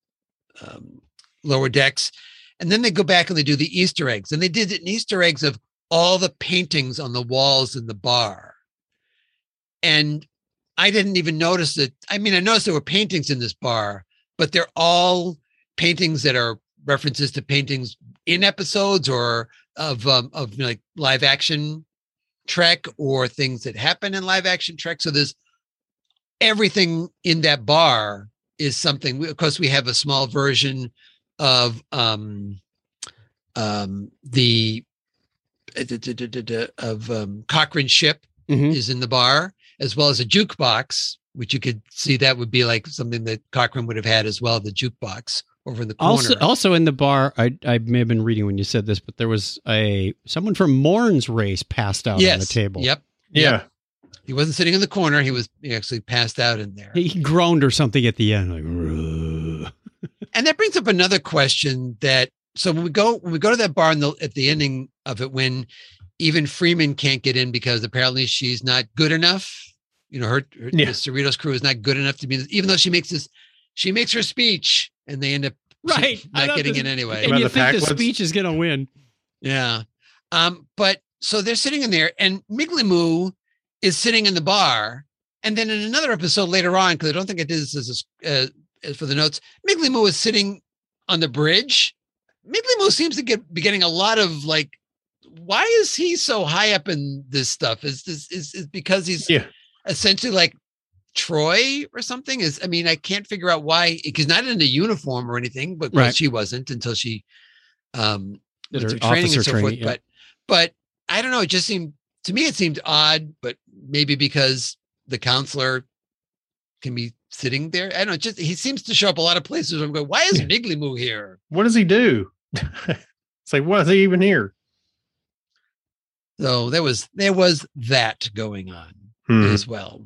Lower Decks. And then they go back and they do the Easter eggs, and they did an Easter eggs of all the paintings on the walls in the bar. And I didn't even notice it. I mean, I noticed there were paintings in this bar, but they're all paintings that are references to paintings in episodes or of like live action Trek or things that happen in live action Trek. So there's everything in that bar is something. Of course, we have a small version of Cochrane ship is in the bar, as well as a jukebox, which you could see that would be like something that Cochrane would have had as well, the jukebox over in the corner. Also in the bar, I may have been reading when you said this, but there was someone from Morn's race passed out on the table. Yep. Yeah. He wasn't sitting in the corner. He actually passed out in there. He groaned or something at the end, like. Rrr. And that brings up another question so when we go to that bar at the ending of it, when even Freeman can't get in because apparently she's not good enough, her Cerritos crew is not good enough to be, even though she makes her speech and they end up not getting in anyway. And you think the speech is going to win. Yeah. But so they're sitting in there and Miglimu is sitting in the bar. And then in another episode later on, because I don't think I did this as for the notes, Miglimu is sitting on the bridge. Miglimu seems to be getting a lot of like, why is he so high up in this stuff? Is because he's essentially like Troy or something? I can't figure out why, because not in a uniform or anything, but she wasn't until she went through training and so forth. Yeah. But I don't know. It just seemed odd, but maybe because the counselor can be sitting there. I don't know. He seems to show up a lot of places. I'm going, why is Miglimu here? What does he do? It's like, why is he even here? So there was that going on as well.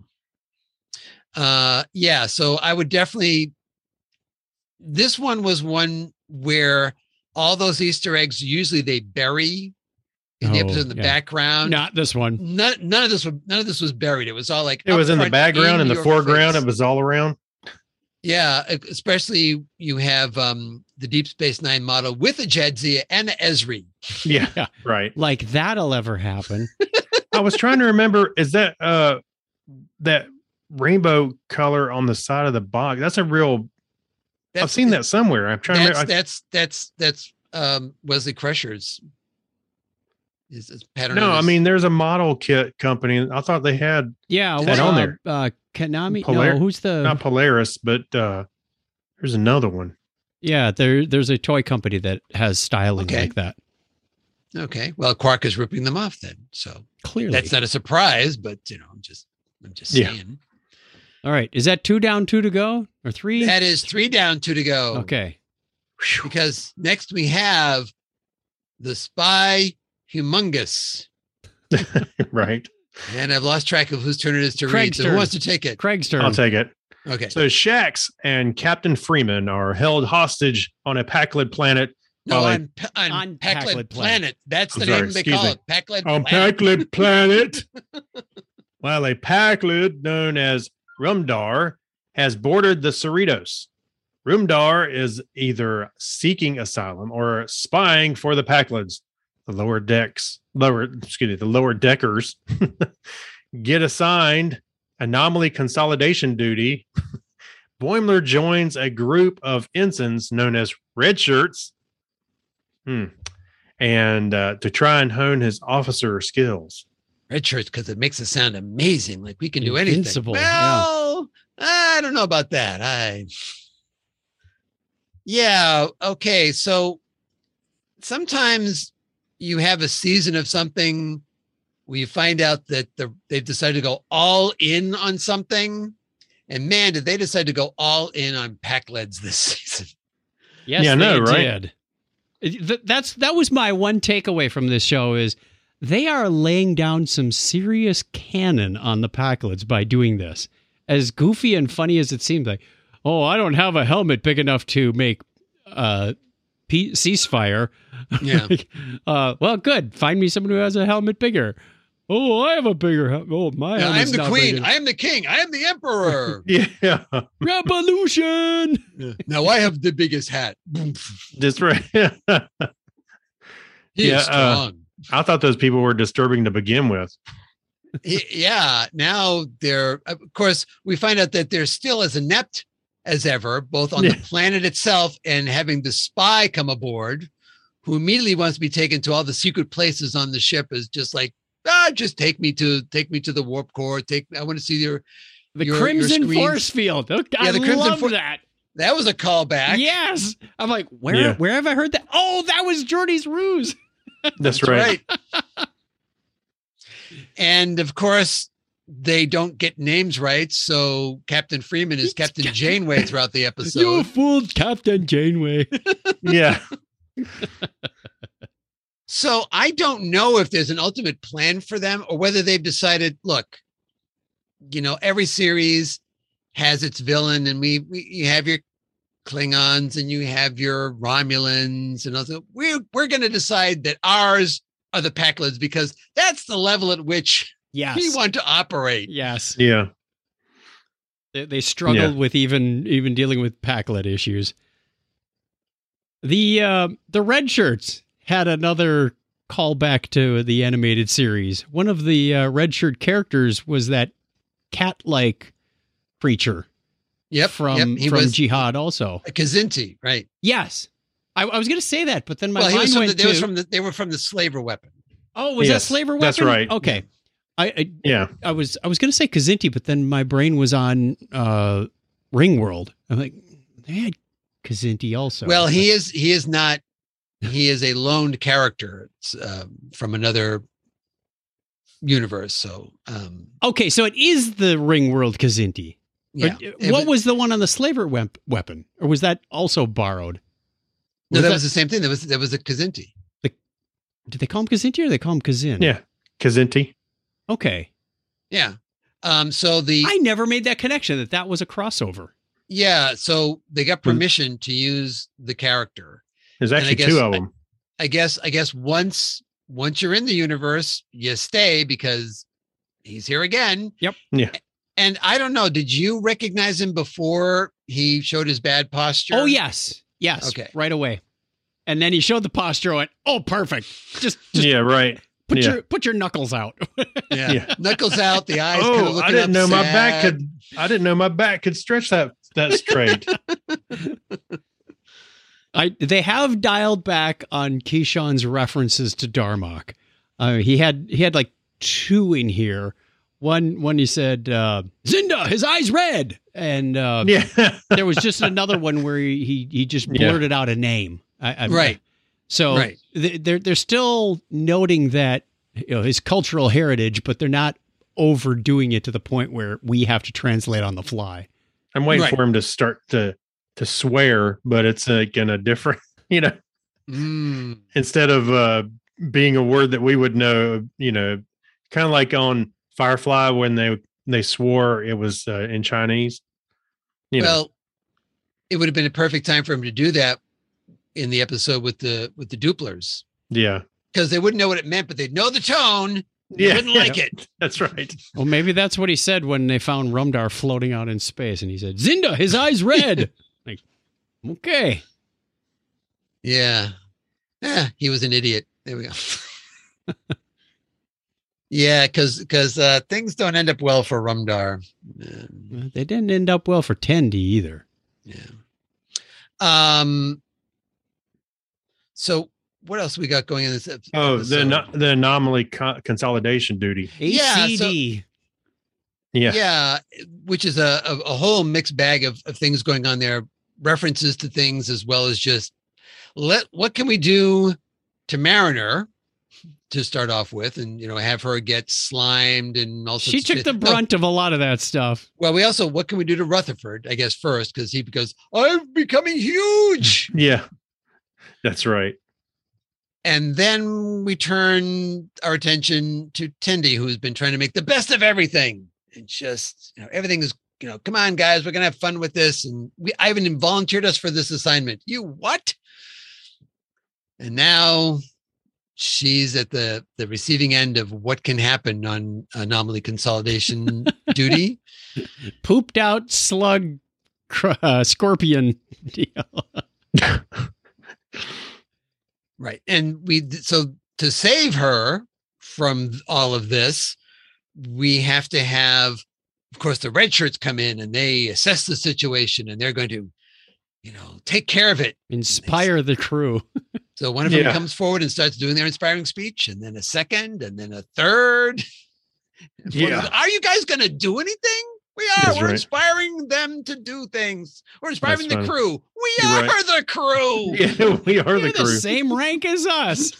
So I would definitely, this one was one where all those Easter eggs, usually they bury in the episode in the background. Not this one. None of this was buried. It was all like it was in the background, in the foreground. Face. It was all around. Yeah, especially you have the Deep Space Nine model with a Jadzia and an Esri. Yeah, right. Like that'll ever happen. I was trying to remember, is that that rainbow color on the side of the box? That's a real. I've seen that somewhere. I'm trying to remember. That's Wesley Crusher's. Is pattern. No, I mean there's a model kit company. I thought they had what on there. Konami. No, who's the not Polaris, but there's another one. Yeah, there's a toy company that has styling like that. Okay, well, Quark is ripping them off then. So clearly, that's not a surprise. But I'm just saying. All right, is that 2 down, 2 to go, or 3? That is 3 down, 2 to go. Okay, because next we have the Spy Humongous. Right. And I've lost track of whose turn it is to read. So who wants to take it? Craig's turn. I'll take it. Okay. So Shax and Captain Freeman are held hostage on a Pakled planet. No, on Pakled Planet. That's the name they call it. Pakled on Planet. Pakled Planet. While a Pakled known as Rumdar has boarded the Cerritos. Rumdar is either seeking asylum or spying for the Pakleds. The lower deckers get assigned anomaly consolidation duty. Boimler joins a group of ensigns known as Red Shirts, and to try and hone his officer skills. Red Shirts, because it makes it sound amazing, like we can do anything. Invincible, well, I don't know about that. Okay. So sometimes you have a season of something where you find out that they've decided to go all in on something. And man, did they decide to go all in on Pakleds this season. Yes, they did. That was my one takeaway from this show is they are laying down some serious canon on the Pakleds by doing this. As goofy and funny as it seems like, oh, I don't have a helmet big enough to make ceasefire. Yeah. Well, good. Find me someone who has a helmet bigger. Oh, I have a bigger helmet. Oh, my helmet. I'm the queen. I am the king. I am the emperor. Yeah. Revolution. Yeah. Now I have the biggest hat. That's right. He is strong. I thought those people were disturbing to begin with. Yeah. Now they're, of course, we find out that they're still as inept as ever, both on the planet itself and having the spy come aboard, who immediately wants to be taken to all the secret places on the ship, is just like, just take me to the warp core. I want to see your Crimson Force Field. Okay, I love that. That was a callback. Yes. I'm like, where have I heard that? Oh, that was Geordi's ruse. That's right. And of course, they don't get names right. So Captain Freeman is Captain Janeway throughout the episode. You fooled Captain Janeway. Yeah. So I don't know if there's an ultimate plan for them or whether they've decided, look, every series has its villain, and you have your Klingons and you have your Romulans, and also we're going to decide that ours are the Pakleds because that's the level at which we want to operate. Yes. Yeah. They struggled with even dealing with Pakled issues. The Red Shirts had another callback to the animated series. One of the Red Shirt characters was that cat-like creature. Yep. From Jihad also. A Kzinti, right? Yes. I was going to say that, but then my mind went they were from the slaver weapon. Oh, was that slaver weapon? That's right. Okay. I was going to say Kzinti, but then my brain was on Ringworld. I'm like, they had Kzinti also. Well, he is not. He is a loaned character from another universe. So okay, so it is the Ringworld Kzinti. Yeah. What was the one on the slaver weapon, or was that also borrowed? No, that was the same thing. That was a Kzinti. Did they call him Kzinti or did they call him Kazin? Yeah, Kzinti. Okay. Yeah. I never made that connection that was a crossover. Yeah. So they got permission to use the character. There's actually two of them. I guess once you're in the universe, you stay because he's here again. Yep. Yeah. And I don't know, did you recognize him before he showed his bad posture? Oh, yes. Yes. Okay. Right away. And then he showed the posture and went, oh, perfect. Just yeah, right. Put your knuckles out. Yeah. Knuckles out, the eyes Oh, kind of looking I didn't know my back sad. I didn't know my back could stretch that straight. They have dialed back on Keyshawn's references to Darmok. He had like 2 in here. One he said, Zinda, his eyes red. And there was just another one where he just blurted out a name. Right. So Right. They're still noting that his cultural heritage, but they're not overdoing it to the point where we have to translate on the fly. I'm waiting Right. for him to start to swear, but it's like in a different, instead of being a word that we would know, kind of like on Firefly when they swore it was in Chinese. Well, it would have been a perfect time for him to do that in the episode with the Duplers, yeah, because they wouldn't know what it meant, but they'd know the tone. They wouldn't like it. That's right. Well, maybe that's what he said when they found Rumdar floating out in space, and he said, "Zinda, his eyes red." Like, okay, Yeah. He was an idiot. There we go. Yeah, because things don't end up well for Rumdar. they didn't end up well for Tendi either. Yeah. So what else we got going in this episode? Oh, the anomaly consolidation duty. Yeah, ACD. Yeah, which is a whole mixed bag of things going on there, references to things as well as just what can we do to Mariner to start off with, and have her get slimed and also She took the brunt of a lot of that stuff. Well, we also, what can we do to Rutherford, I guess, first, because he goes, I'm becoming huge. Yeah, that's right. And then we turn our attention to Tendi, who's been trying to make the best of everything. And just, everything is, come on, guys, we're going to have fun with this. And Ivan volunteered us for this assignment. You what? And now she's at the receiving end of what can happen on anomaly consolidation duty. Pooped out slug scorpion deal. Right. And so to save her from all of this, we have to have, of course, the red shirts come in and they assess the situation and they're going to, take care of it. Inspire the crew. So one of them comes forward and starts doing their inspiring speech, and then a second, and then a third. Yeah. Are you guys going to do anything? We are. That's We're right. inspiring them to do things. We're inspiring That's the funny. crew. We You're are right. the crew. Yeah, we are You're the crew. same rank as us.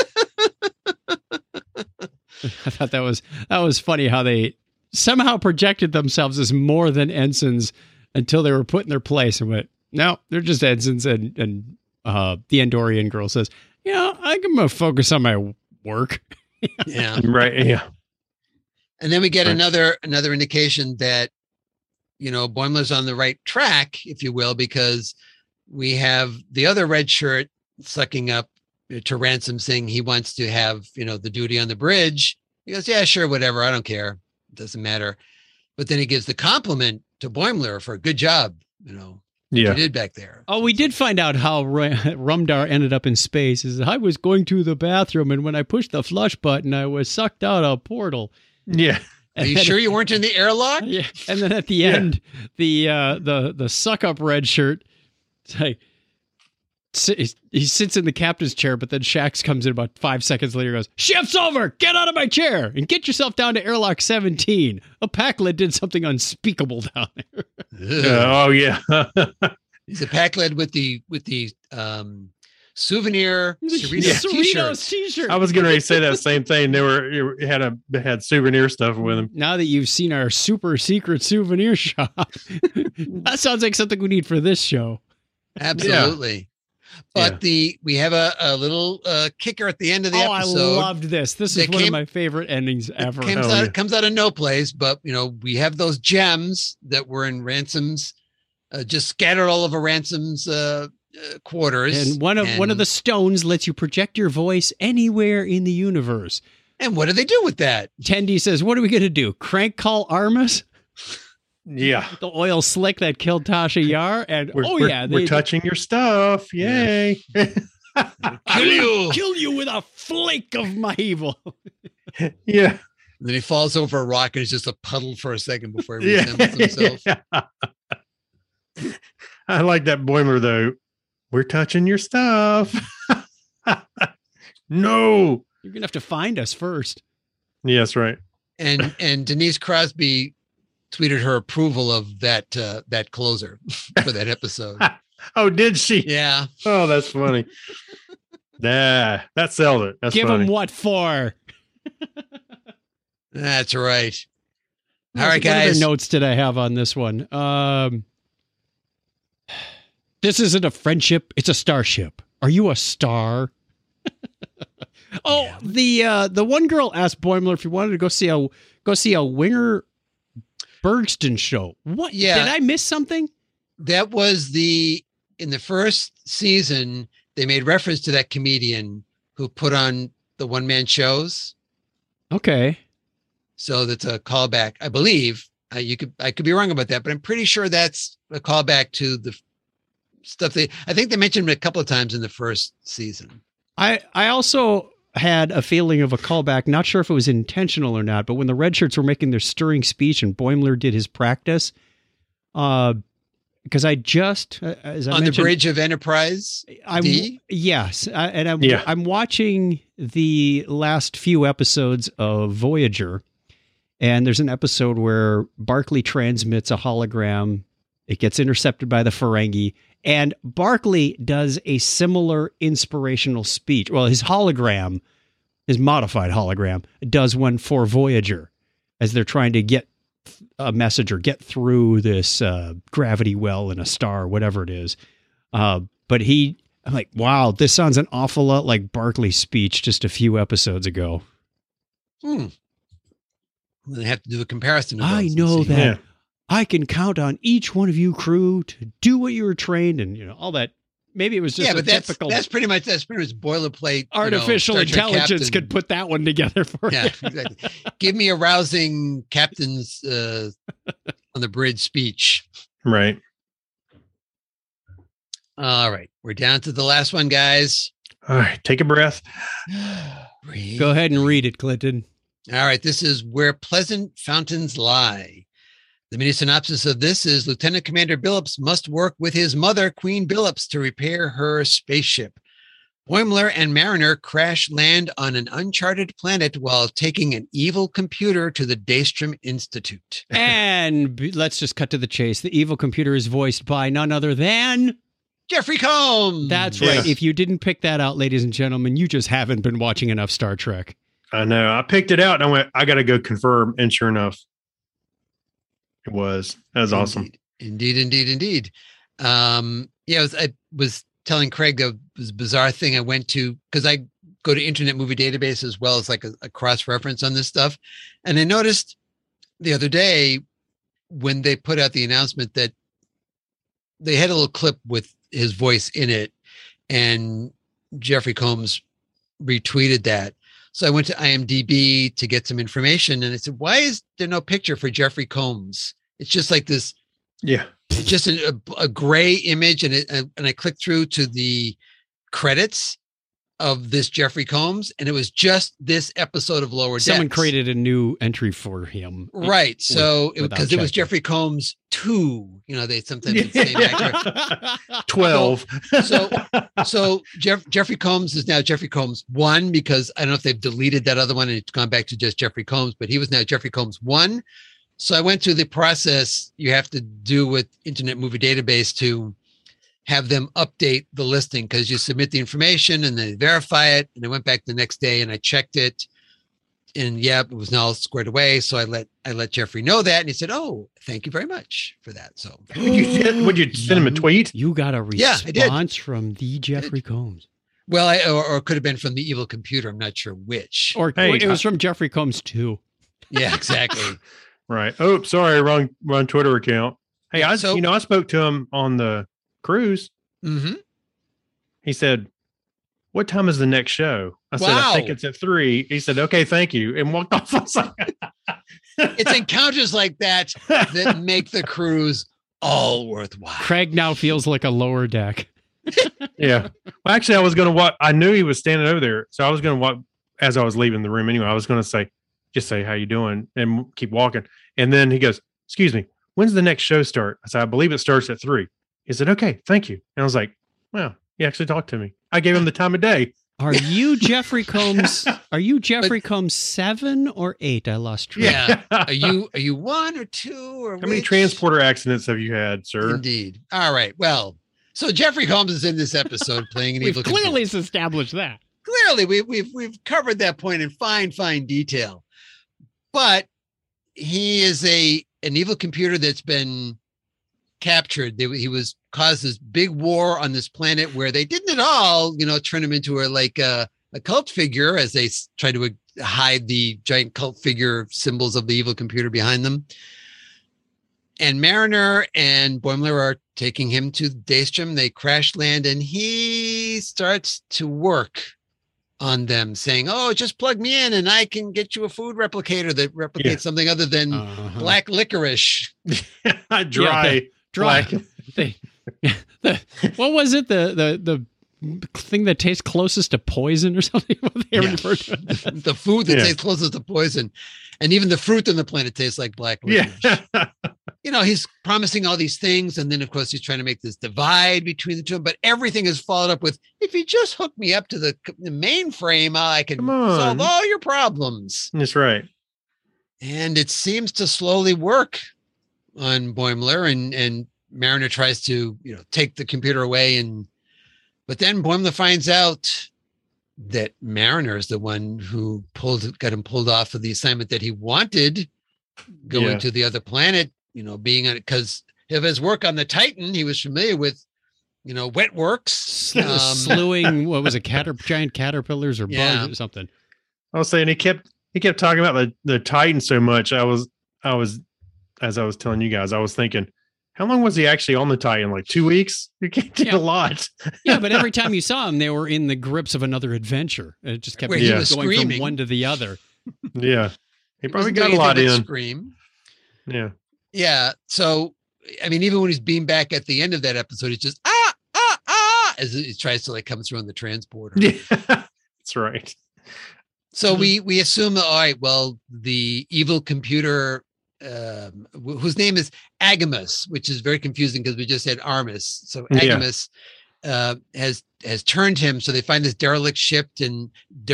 I thought that was funny how they somehow projected themselves as more than ensigns until they were put in their place and went, no, they're just ensigns. And the Andorian girl says, I'm going to focus on my work. Yeah. Right. Yeah. And then we get Right. another indication that, Boimler's on the right track, if you will, because we have the other red shirt sucking up to Ransom saying he wants to have, the duty on the bridge. He goes, yeah, sure, whatever. I don't care. It doesn't matter. But then he gives the compliment to Boimler for a good job, Yeah. you did back there. Oh, we did find out how Rumdar ended up in space. Is I was going to the bathroom, and when I pushed the flush button, I was sucked out a portal. Yeah. Are you sure you weren't in the airlock? Yeah, and then at the end, the suck up red shirt, he sits in the captain's chair, but then Shax comes in about 5 seconds later. And goes, "Shift's over! Get out of my chair and get yourself down to airlock 17." A Pakled did something unspeakable down there. Oh yeah. He's a Pakled with the souvenir Cerritos Cerritos t-shirt. t-shirt. I was going to say that same thing. They had souvenir stuff with them. Now that you've seen our super secret souvenir shop, that sounds like something we need for this show. Absolutely. But we have a little kicker at the end of the episode. I loved this. This is one of my favorite endings ever. Comes out of no place, but we have those gems that were in Ransom's, just scattered all over Ransom's quarters. And one of the stones lets you project your voice anywhere in the universe. And what do they do with that? Tendi says, "What are we going to do? Crank call Armus?" Yeah. The oil slick that killed Tasha Yar. And we're touching your stuff. Yay. Kill you with a flake of my evil. Yeah. And then he falls over a rock and it's just a puddle for a second before he resembles himself. Yeah. I like that Boimler though. We're touching your stuff. No. You're gonna have to find us first. Yes, right. And Denise Crosby tweeted her approval of that closer for that episode. Oh, did she? Yeah. Oh, that's funny. That sold it. That's Give funny. him what for? That's right. All What right, guys. other notes did I have on this one? This isn't a friendship; it's a starship. Are you a star? The one girl asked Boimler if he wanted to go see a Winger Bergsten show. What? Yeah. Did I miss something? That was in the first season, they made reference to that comedian who put on the one-man shows. Okay. So that's a callback, I believe. I could be wrong about that, but I'm pretty sure that's a callback to the stuff I think they mentioned it a couple of times in the first season. I also had a feeling of a callback, not sure if it was intentional or not, but when the red shirts were making their stirring speech and Boimler did his practice, because I just, as I on mentioned, the bridge of Enterprise D? Yes. I'm watching the last few episodes of Voyager, and there's an episode where Barclay transmits a hologram. It gets intercepted by the Ferengi, and Barclay does a similar inspirational speech. Well, his hologram, his modified hologram, does one for Voyager as they're trying to get a message or get through this gravity well in a star, whatever it is. But I'm like, wow, this sounds an awful lot like Barclay's speech just a few episodes ago. They have to do a comparison of those. I know that. Yeah. I can count on each one of you crew to do what you were trained and all that. Maybe it was just typical. That's pretty much boilerplate. Artificial Star Trek intelligence captain. could put that one together for Yeah, you. exactly. Give me a rousing captain's on the bridge speech. Right. All right, we're down to the last one, guys. All right. Take a breath. Breathe. Go ahead and read it, Clinton. All right, this is Where Pleasant Fountains Lie. The mini synopsis of this is Lieutenant Commander Billups must work with his mother, Queen Billups, to repair her spaceship. Boimler and Mariner crash land on an uncharted planet while taking an evil computer to the Daystrom Institute. And let's just cut to the chase. The evil computer is voiced by none other than Jeffrey Combs. That's Yes. right. If you didn't pick that out, ladies and gentlemen, you just haven't been watching enough Star Trek. I know. I picked it out and I went, I got to go confirm. And sure enough, it was. That was awesome. Indeed. I was telling Craig there was a bizarre thing I went to because I go to Internet Movie Database as well as like a cross-reference on this stuff. And I noticed the other day when they put out the announcement that they had a little clip with his voice in it, and Jeffrey Combs retweeted that. So I went to IMDb to get some information, and I said, why is there no picture for Jeffrey Combs? It's just like this. Yeah. It's just a gray image. And I clicked through to the credits of this Jeffrey Combs, and it was just this episode of Lower Decks. Someone created a new entry for him. Right. So without because it was checking. Jeffrey Combs 2, they sometimes it's the same actor. 12. So Jeffrey Combs is now Jeffrey Combs 1, because I don't know if they've deleted that other one and it's gone back to just Jeffrey Combs, but he was now Jeffrey Combs 1. So I went through the process you have to do with Internet Movie Database to have them update the listing, because you submit the information and they verify it. And I went back the next day and I checked it, and it was now squared away. So I let Jeffrey know that, and he said, "Oh, thank you very much for that." So Would you send him a tweet? You got a Yeah, I did. response from the Jeffrey Combs. well, or it could have been from the evil computer. I'm not sure which. Or Hey, it was from Jeffrey Combs too. Yeah, exactly. Right. Oh, sorry. Wrong Twitter account. Hey, I spoke to him on the cruise. Mm-hmm. He said, "What time is the next show?" I said, Wow. "I think it's at 3." He said, "Okay, thank you," and walked off. I was like, It's encounters like that that make the cruise all worthwhile. Craig now feels like a lower deck. Yeah. Well, actually, I was going to walk. I knew he was standing over there. So I was going to walk as I was leaving the room anyway. I was going to just say, how you doing? And keep walking. And then he goes, excuse me, when's the next show start? I said, I believe it starts at 3. He said, okay, thank you. And I was like, wow, he actually talked to me. I gave him the time of day. Are you Jeffrey Combs? Are you Jeffrey Combs 7 or 8? I lost track. Yeah. Are you 1 or 2 or How many transporter accidents have you had, sir? Indeed. All right. Well, so Jeffrey Combs is in this episode playing an evil. We've clearly established that. Clearly, we've covered that point in fine detail. But he is an evil computer that's been captured. He was caused this big war on this planet where they didn't at all, turn him into a cult figure as they try to hide the giant cult figure symbols of the evil computer behind them. And Mariner and Boimler are taking him to Daystrom. They crash land and he starts to work on them, saying, oh, just plug me in and I can get you a food replicator that replicates something other than black licorice. Dry. Black. What was it? The thing that tastes closest to poison or something? The food that tastes closest to poison. And even the fruit on the planet tastes like black licorice. Yeah. He's promising all these things. And then, of course, he's trying to make this divide between the two. But everything is followed up with, if you just hook me up to the mainframe, I can solve all your problems. That's right. And it seems to slowly work on Boimler. And Mariner tries to, take the computer away. But then Boimler finds out that Mariner is the one who got him pulled off of the assignment that he wanted, going to the other planet, being on it because of his work on the Titan. He was familiar with, wet works, slewing. What was it? Giant caterpillars or bugs or something. I was saying he kept talking about the Titan so much. I was as I was telling you guys, I was thinking, how long was he actually on the Titan? Like 2 weeks? He did a lot. Yeah, but every time you saw him, they were in the grips of another adventure. It just kept going screaming from one to the other. Yeah. He probably got a lot in. Scream. Yeah. Yeah. So, I mean, even when he's beamed back at the end of that episode, it's just, as he tries to come through on the transporter. Yeah, that's right. So we assume, all right, well, the evil computer, whose name is Agamus, which is very confusing because we just said Armus. So Agamus has turned him. So they find this derelict ship and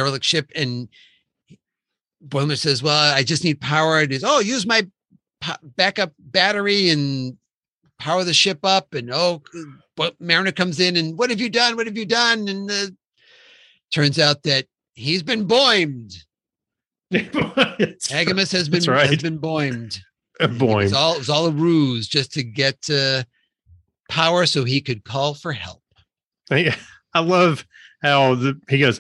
Boimler says, well, I just need power. And he's, use my backup battery and power the ship up. And Mariner comes in and what have you done? What have you done? And turns out that he's been boimed. Agamus has been boimed. It was all a ruse just to get power so he could call for help. I love how he goes,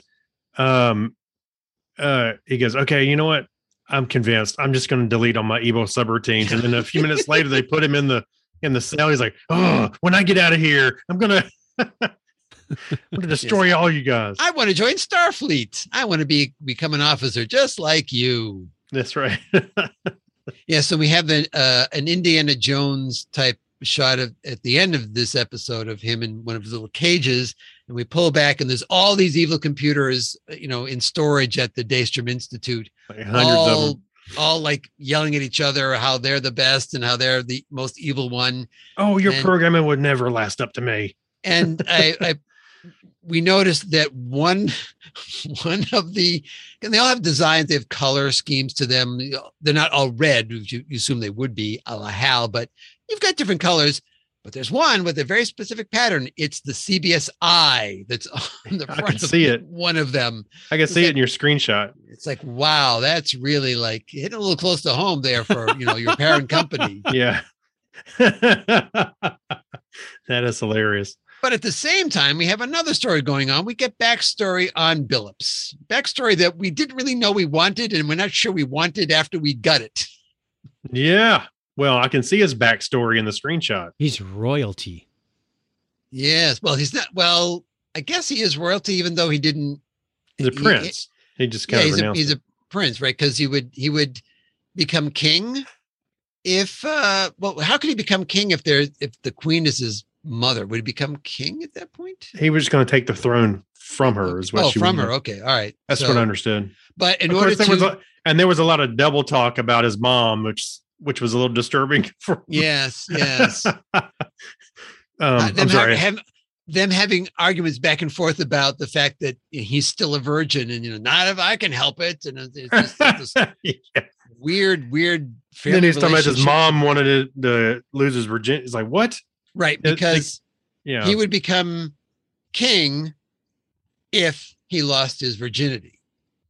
okay, you know what? I'm convinced. I'm just going to delete all my evil subroutines. And then a few minutes later, they put him in the cell. He's like, when I get out of here, I'm going to destroy all you guys. I want to join Starfleet. I want to become an officer just like you. That's right. Yeah. So we have an Indiana Jones type shot at the end of this episode of him in one of his little cages. And we pull back and there's all these evil computers, in storage at the Daystrom Institute. Like hundreds of them. All like yelling at each other, how they're the best and how they're the most evil one. Oh, your programming would never last up to me. And we noticed that one of the, and they all have designs, they have color schemes to them. They're not all red, which you assume they would be a la HAL, but you've got different colors. But there's one with a very specific pattern. It's the CBS eye that's on the front. I can see it. One of them. I can see it in your screenshot. It's like, wow, that's really hitting a little close to home there for your parent company. Yeah. That is hilarious. But at the same time, we have another story going on. We get backstory on Billups. Backstory that we didn't really know we wanted, and we're not sure we wanted after we got it. Yeah. Well, I can see his backstory in the screenshot. He's royalty. Yes. Well, he's not. Well, I guess he is royalty, even though he didn't. He's a prince. He just kind of announced he's a prince, right? Because he would become king if how could he become king if the queen is his mother? Would he become king at that point? He was just going to take the throne from her. Is what she from would her. Okay, all right. That's what I understood. But in of order course, to there was a lot of double talk about his mom, which was a little disturbing. Yes. I'm sorry. Them having arguments back and forth about the fact that he's still a virgin, and not if I can help it, and it's just this weird. Then he's talking about his mom wanted to lose his virginity. It's like, what? Right, because he would become king if he lost his virginity.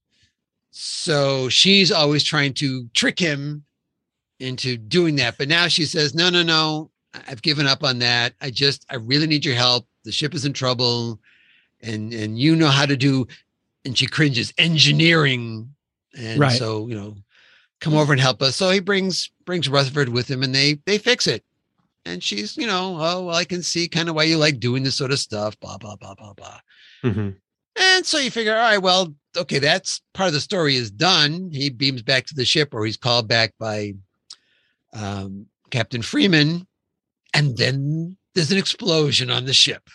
So she's always trying to trick him into doing that. But now she says, no, I've given up on that. I really need your help. The ship is in trouble, and you know how to do, and she cringes, engineering. And so, come over and help us. So he brings Rutherford with him, and they fix it. And she's, I can see kind of why you like doing this sort of stuff, blah, blah, blah, blah, blah. Mm-hmm. And so you figure, all right, well, okay, that's part of the story is done. He beams back to the ship, or he's called back by Captain Freeman. And then there's an explosion on the ship.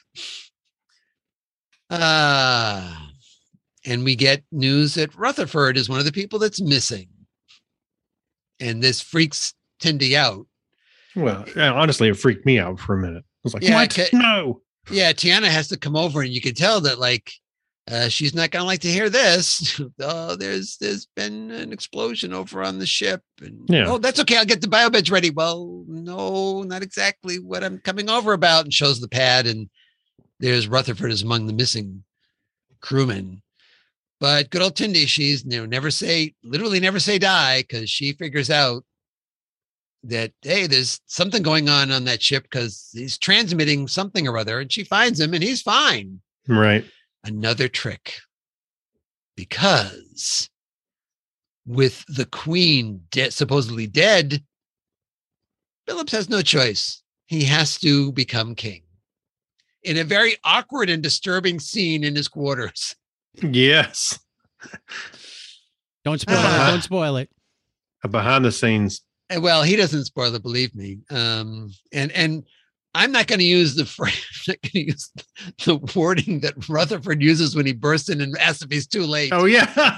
And we get news that Rutherford is one of the people that's missing. And this freaks Tendi out. Well, honestly, it freaked me out for a minute. I was like, what? No. Yeah, Tiana has to come over, and you can tell that, she's not going to like to hear this. There's been an explosion over on the ship. And, oh, that's okay. I'll get the biobeds ready. Well, no, not exactly what I'm coming over about. And shows the pad, and there's Rutherford is among the missing crewmen. But good old Tendi, she's never say die, because she figures out that, hey, there's something going on that ship because he's transmitting something or other, and she finds him and he's fine. Right. Another trick, because with the queen supposedly dead, Phillips has no choice. He has to become king in a very awkward and disturbing scene in his quarters. Yes. Don't spoil it. Don't spoil it. Behind the scenes. Well, he doesn't spoil it, believe me. And I'm not going to use the wording that Rutherford uses when he bursts in and asks if he's too late. Oh, yeah.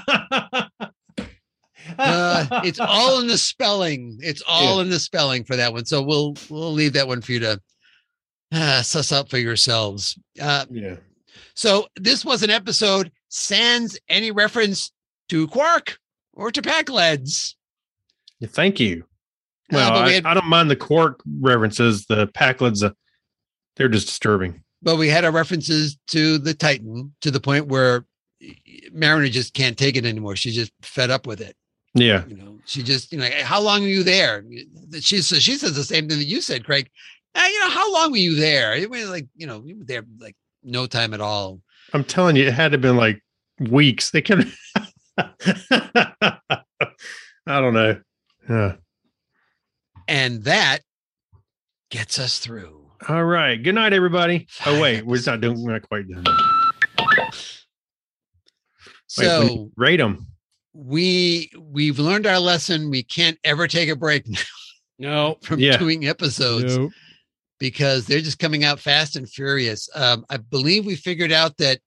It's all in the spelling. It's all in the spelling for that one. So we'll leave that one for you to suss out for yourselves. Yeah. So this was an episode sans any reference to Quark or to Pakleds. Yeah, thank you. Well, I don't mind the Quark references. The Pakleds, they're just disturbing. But we had our references to the Titan to the point where Mariner just can't take it anymore. She's just fed up with it. Yeah. She just, how long were you there? She says the same thing that you said, Craig. How long were you there? It was you were there like no time at all. I'm telling you, it had to have been like weeks. They could. I don't know. Yeah. And that gets us through. All right. Good night, everybody. Oh, wait. We're not quite done. So rate them. We've learned our lesson. We can't ever take a break now from doing episodes because they're just coming out fast and furious. I believe we figured out that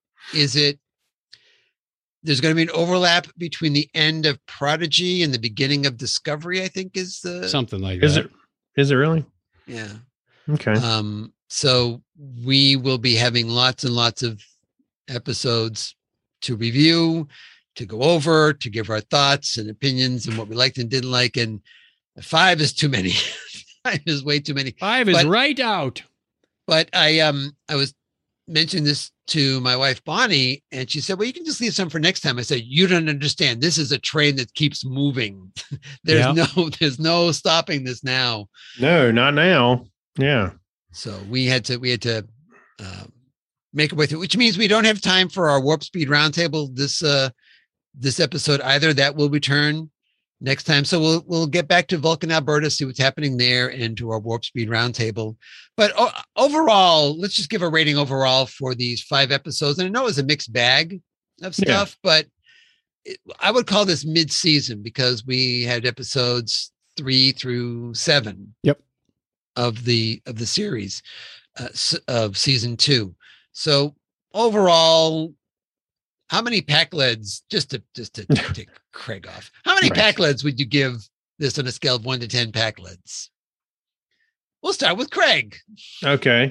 there's going to be an overlap between the end of Prodigy and the beginning of Discovery, I think is something like that. Is it really? Yeah. Okay. So we will be having lots and lots of episodes to review, to go over, to give our thoughts and opinions and what we liked and didn't like. And 5 is too many. 5 is way too many. 5 is right out. But I was mentioning this to my wife, Bonnie, and she said, well, you can just leave some for next time. I said, you don't understand. This is a train that keeps moving. There's no stopping this now. No, not now. Yeah. So we had to make our way through, which means we don't have time for our Warp Speed Roundtable this episode either. That will return next time. So we'll get back to Vulcan, Alberta, see what's happening there, and to our Warp Speed Roundtable. But overall, let's just give a rating overall for these 5 episodes. And I know it was a mixed bag of stuff, but I would call this mid-season because we had episodes 3 through 7. Yep. Of the series of season 2. So overall, how many pack leads, just to take Craig off, how many pack leads would you give this on a scale of 1 to 10 pack leads? We'll start with Craig. Okay.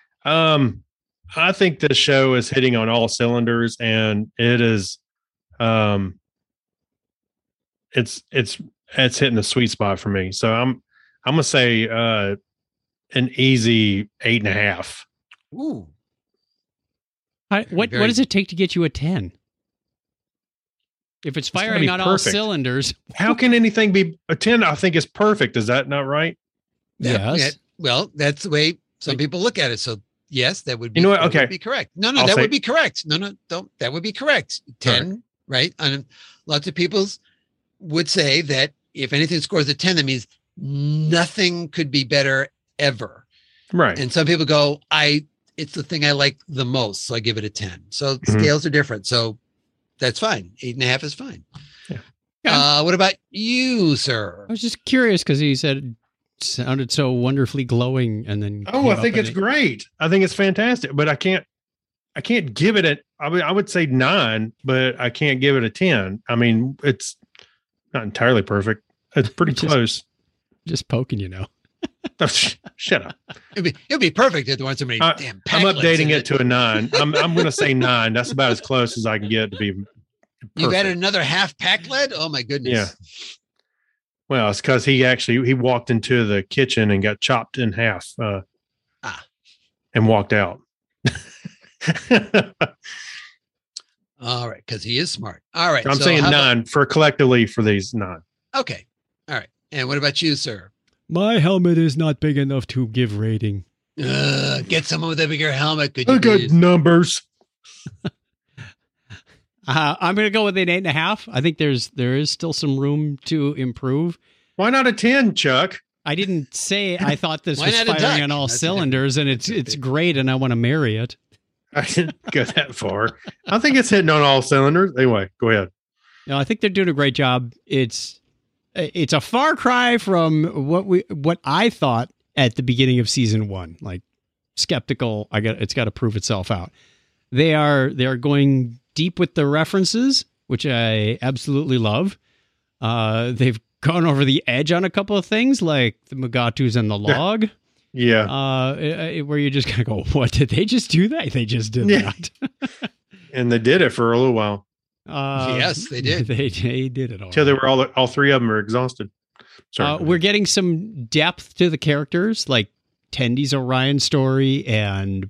I think this show is hitting on all cylinders, and it is it's hitting the sweet spot for me. So I'm gonna say an easy 8.5. Ooh. What does it take to get you a 10? If it's firing on all cylinders. How can anything be a 10? I think is perfect. Is that not right? Yes. Well, that's the way some people look at it. So yes, that would be, would be correct. No, that would be correct. No, don't. That would be correct. 10, right? And lots of people would say that if anything scores a 10, that means nothing could be better ever. Right. And some people go, it's the thing I like the most, so I give it a 10. So scales are different. So that's fine. 8.5 is fine. Yeah. What about you, sir? I was just curious because he said it sounded so wonderfully glowing, and then I think it's great. I think it's fantastic, but I can't give it I would say 9, but I can't give it a 10. I mean, it's not entirely perfect. It's pretty close. Just poking, Shut up. It'll be perfect if there weren't so many damn I'm updating it to a 9. I'm going to say 9. That's about as close as I can get to be perfect. You've added another half pack lead? Oh my goodness. Yeah. Well, it's because he walked into the kitchen and got chopped in half and walked out. All right, because he is smart. All right. I'm saying 9 for collectively for these 9. Okay. All right. And what about you, sir? My helmet is not big enough to give rating. Get someone with a bigger helmet. Could you good numbers. I'm going to go with an 8.5. I think there is still some room to improve. Why not a 10, Chuck? I didn't say I thought this was firing on all cylinders, and it's great, and I want to marry it. I didn't go that far. I think it's hitting on all cylinders. Anyway, go ahead. No, I think they're doing a great job. It's a far cry from what I thought at the beginning of season 1. Like skeptical, it's got to prove itself out. They are going deep with the references, which I absolutely love. They've gone over the edge on a couple of things, like the Mugatus and the log. Yeah. Where you just kind of go, what, did they just do that? They just did that. And they did it for a little while. Yes, they did. They did it all. Till they were all 3 of them are exhausted. Sorry. We're getting some depth to the characters, like Tendy's Orion story and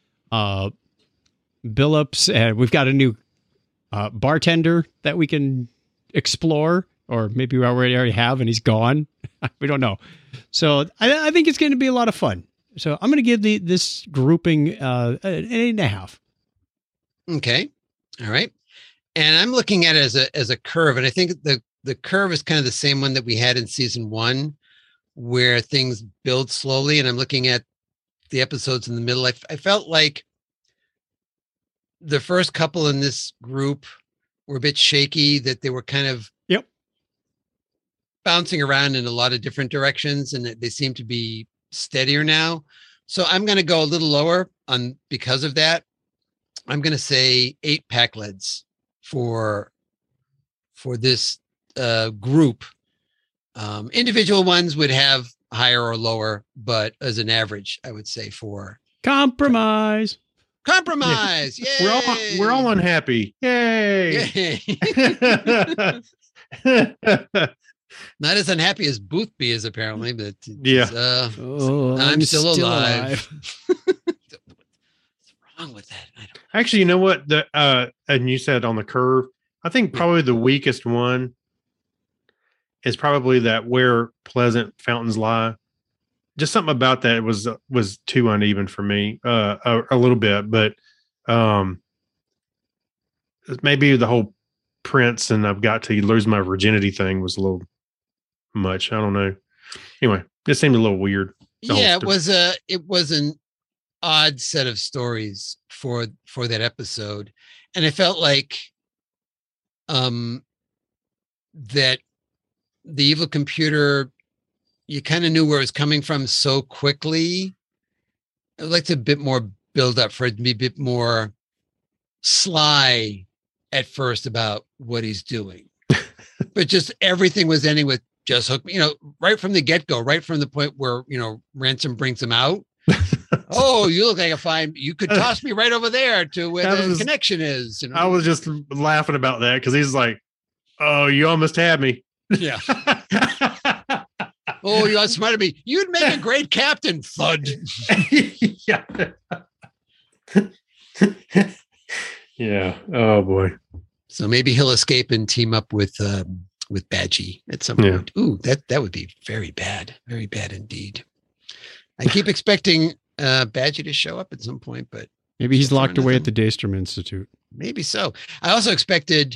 Billups, and we've got a new bartender that we can explore, or maybe we already have, and he's gone. We don't know. So I think it's going to be a lot of fun. So I'm going to give this grouping an 8.5. Okay. All right. And I'm looking at it as a curve, and I think the curve is kind of the same one that we had in season 1, where things build slowly. And I'm looking at the episodes in the middle. I felt like the first couple in this group were a bit shaky, that they were kind of bouncing around in a lot of different directions, and they seem to be steadier now. So I'm going to go a little lower because of that. I'm going to say 8 pack leads for this group. Individual ones would have higher or lower, but as an average, I would say 4. Compromise. Yay! We're all unhappy. Yay! Not as unhappy as Boothby is apparently, but I'm still alive. What's wrong with that? Actually, you know what? And you said on the curve, I think probably the weakest one is probably that Where Pleasant Fountains Lie. Just something about that was too uneven for me, a little bit, but maybe the whole Prince and I've got to lose my virginity thing was a little much. I don't know. Anyway, it seemed a little weird. Yeah, it was an odd set of stories for that episode, and I felt like that the evil computer, you kind of knew where it was coming from so quickly. I'd like to a bit more build up for it to be a bit more sly at first about what he's doing. But just everything was ending with just hook me, right from the get-go, right from the point where, Ransom brings him out. Oh, you look like you could toss me right over there to where the connection is. I was just laughing about that because he's like, oh, you almost had me. Yeah. Oh, you outsmarted me. You'd make a great captain, thud. Yeah. Yeah. Oh boy. So maybe he'll escape and team up with Badgie at some point. Ooh, that would be very bad. Very bad indeed. I keep expecting Badgie to show up at some point, but maybe he's locked away at the Daystrom Institute. Maybe so. I also expected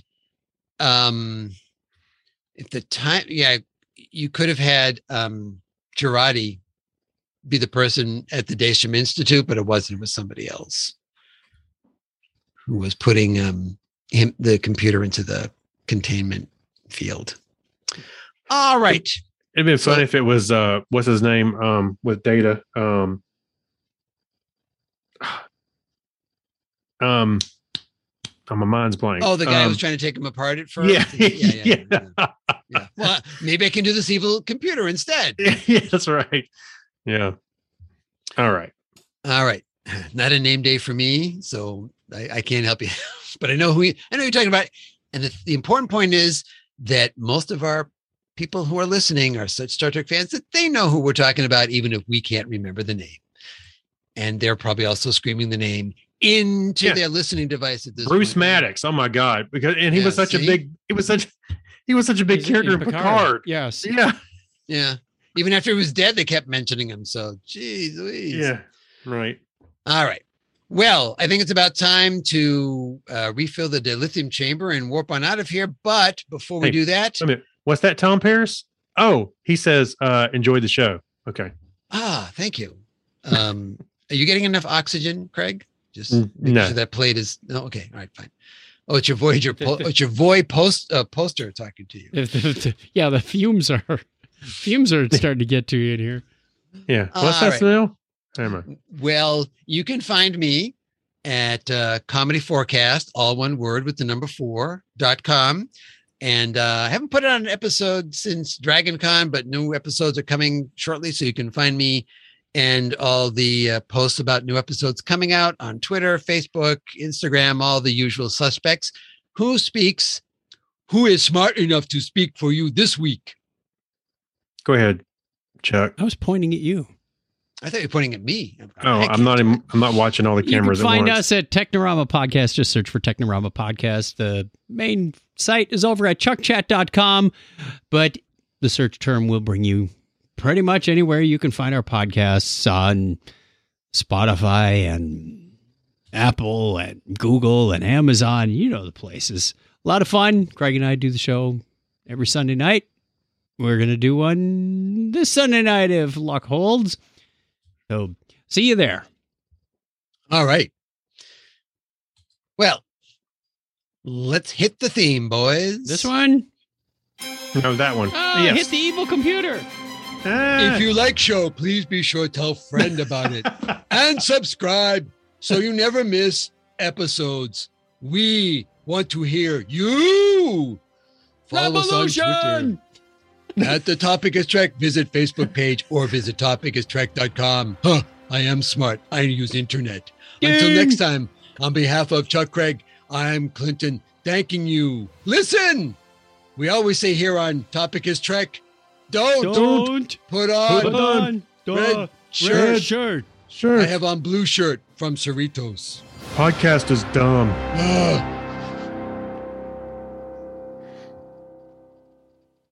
if the time, you could have had Girardi be the person at the Daystrom Institute, but it wasn't. It was somebody else who was putting the computer into the containment field. All right. It'd been funny if it was what's his name with Data. My mind's blank. Oh, the guy who was trying to take him apart at first. Yeah. Well, maybe I can do this evil computer instead. Yeah, that's right. Yeah. All right. Not a name day for me, so I can't help you. But I know who you're talking about. And the important point is that most of our people who are listening are such Star Trek fans that they know who we're talking about, even if we can't remember the name. And they're probably also screaming the name into their listening device at this Bruce point. Maddox. Oh my God. Because he was such a big character in Picard. Yes. Yeah. Yeah. Even after he was dead, they kept mentioning him. So geez Louise. Yeah. Right. All right. Well, I think it's about time to refill the dilithium chamber and warp on out of here. But before we do that, wait a minute. What's that, Tom Paris? Oh, he says, enjoy the show. Okay. Thank you. Are you getting enough oxygen, Craig? Just no. Sure that plate is okay. All right, fine. Oh, it's your Voyager. It's your Voy poster talking to you. The fumes are starting to get to you in here. Yeah. What's that smell? Well, you can find me at Comedy Forecast, all one word with the number 4.com. And I haven't put it on an episode since DragonCon, but new episodes are coming shortly. So you can find me and all the posts about new episodes coming out on Twitter, Facebook, Instagram, all the usual suspects. Who speaks? Who is smart enough to speak for you this week? Go ahead, Chuck. I was pointing at you. I thought you were pointing at me. I'm not watching all the cameras. You can find us at Technorama Podcast. Just search for Technorama Podcast. The main site is over at chuckchat.com, but the search term will bring you pretty much anywhere you can find our podcasts on Spotify and Apple and Google and Amazon. You know the places. A lot of fun. Craig and I do the show every Sunday night. We're going to do one this Sunday night if luck holds. So see you there. All right. Well, let's hit the theme, boys. This one? No, that one. Yes. Hit the evil computer. If you like show, please be sure to tell a friend about it and subscribe so you never miss episodes. We want to hear you. Follow us on Twitter. At the Topic is Trek, visit Facebook page or visit topicistrek.com. I am smart. I use internet. Until next time, on behalf of Chuck Craig, I'm Clinton, thanking you. Listen, we always say here on Topic is Trek, don't put on red shirt. Sure. I have on blue shirt from Cerritos. Podcast is dumb.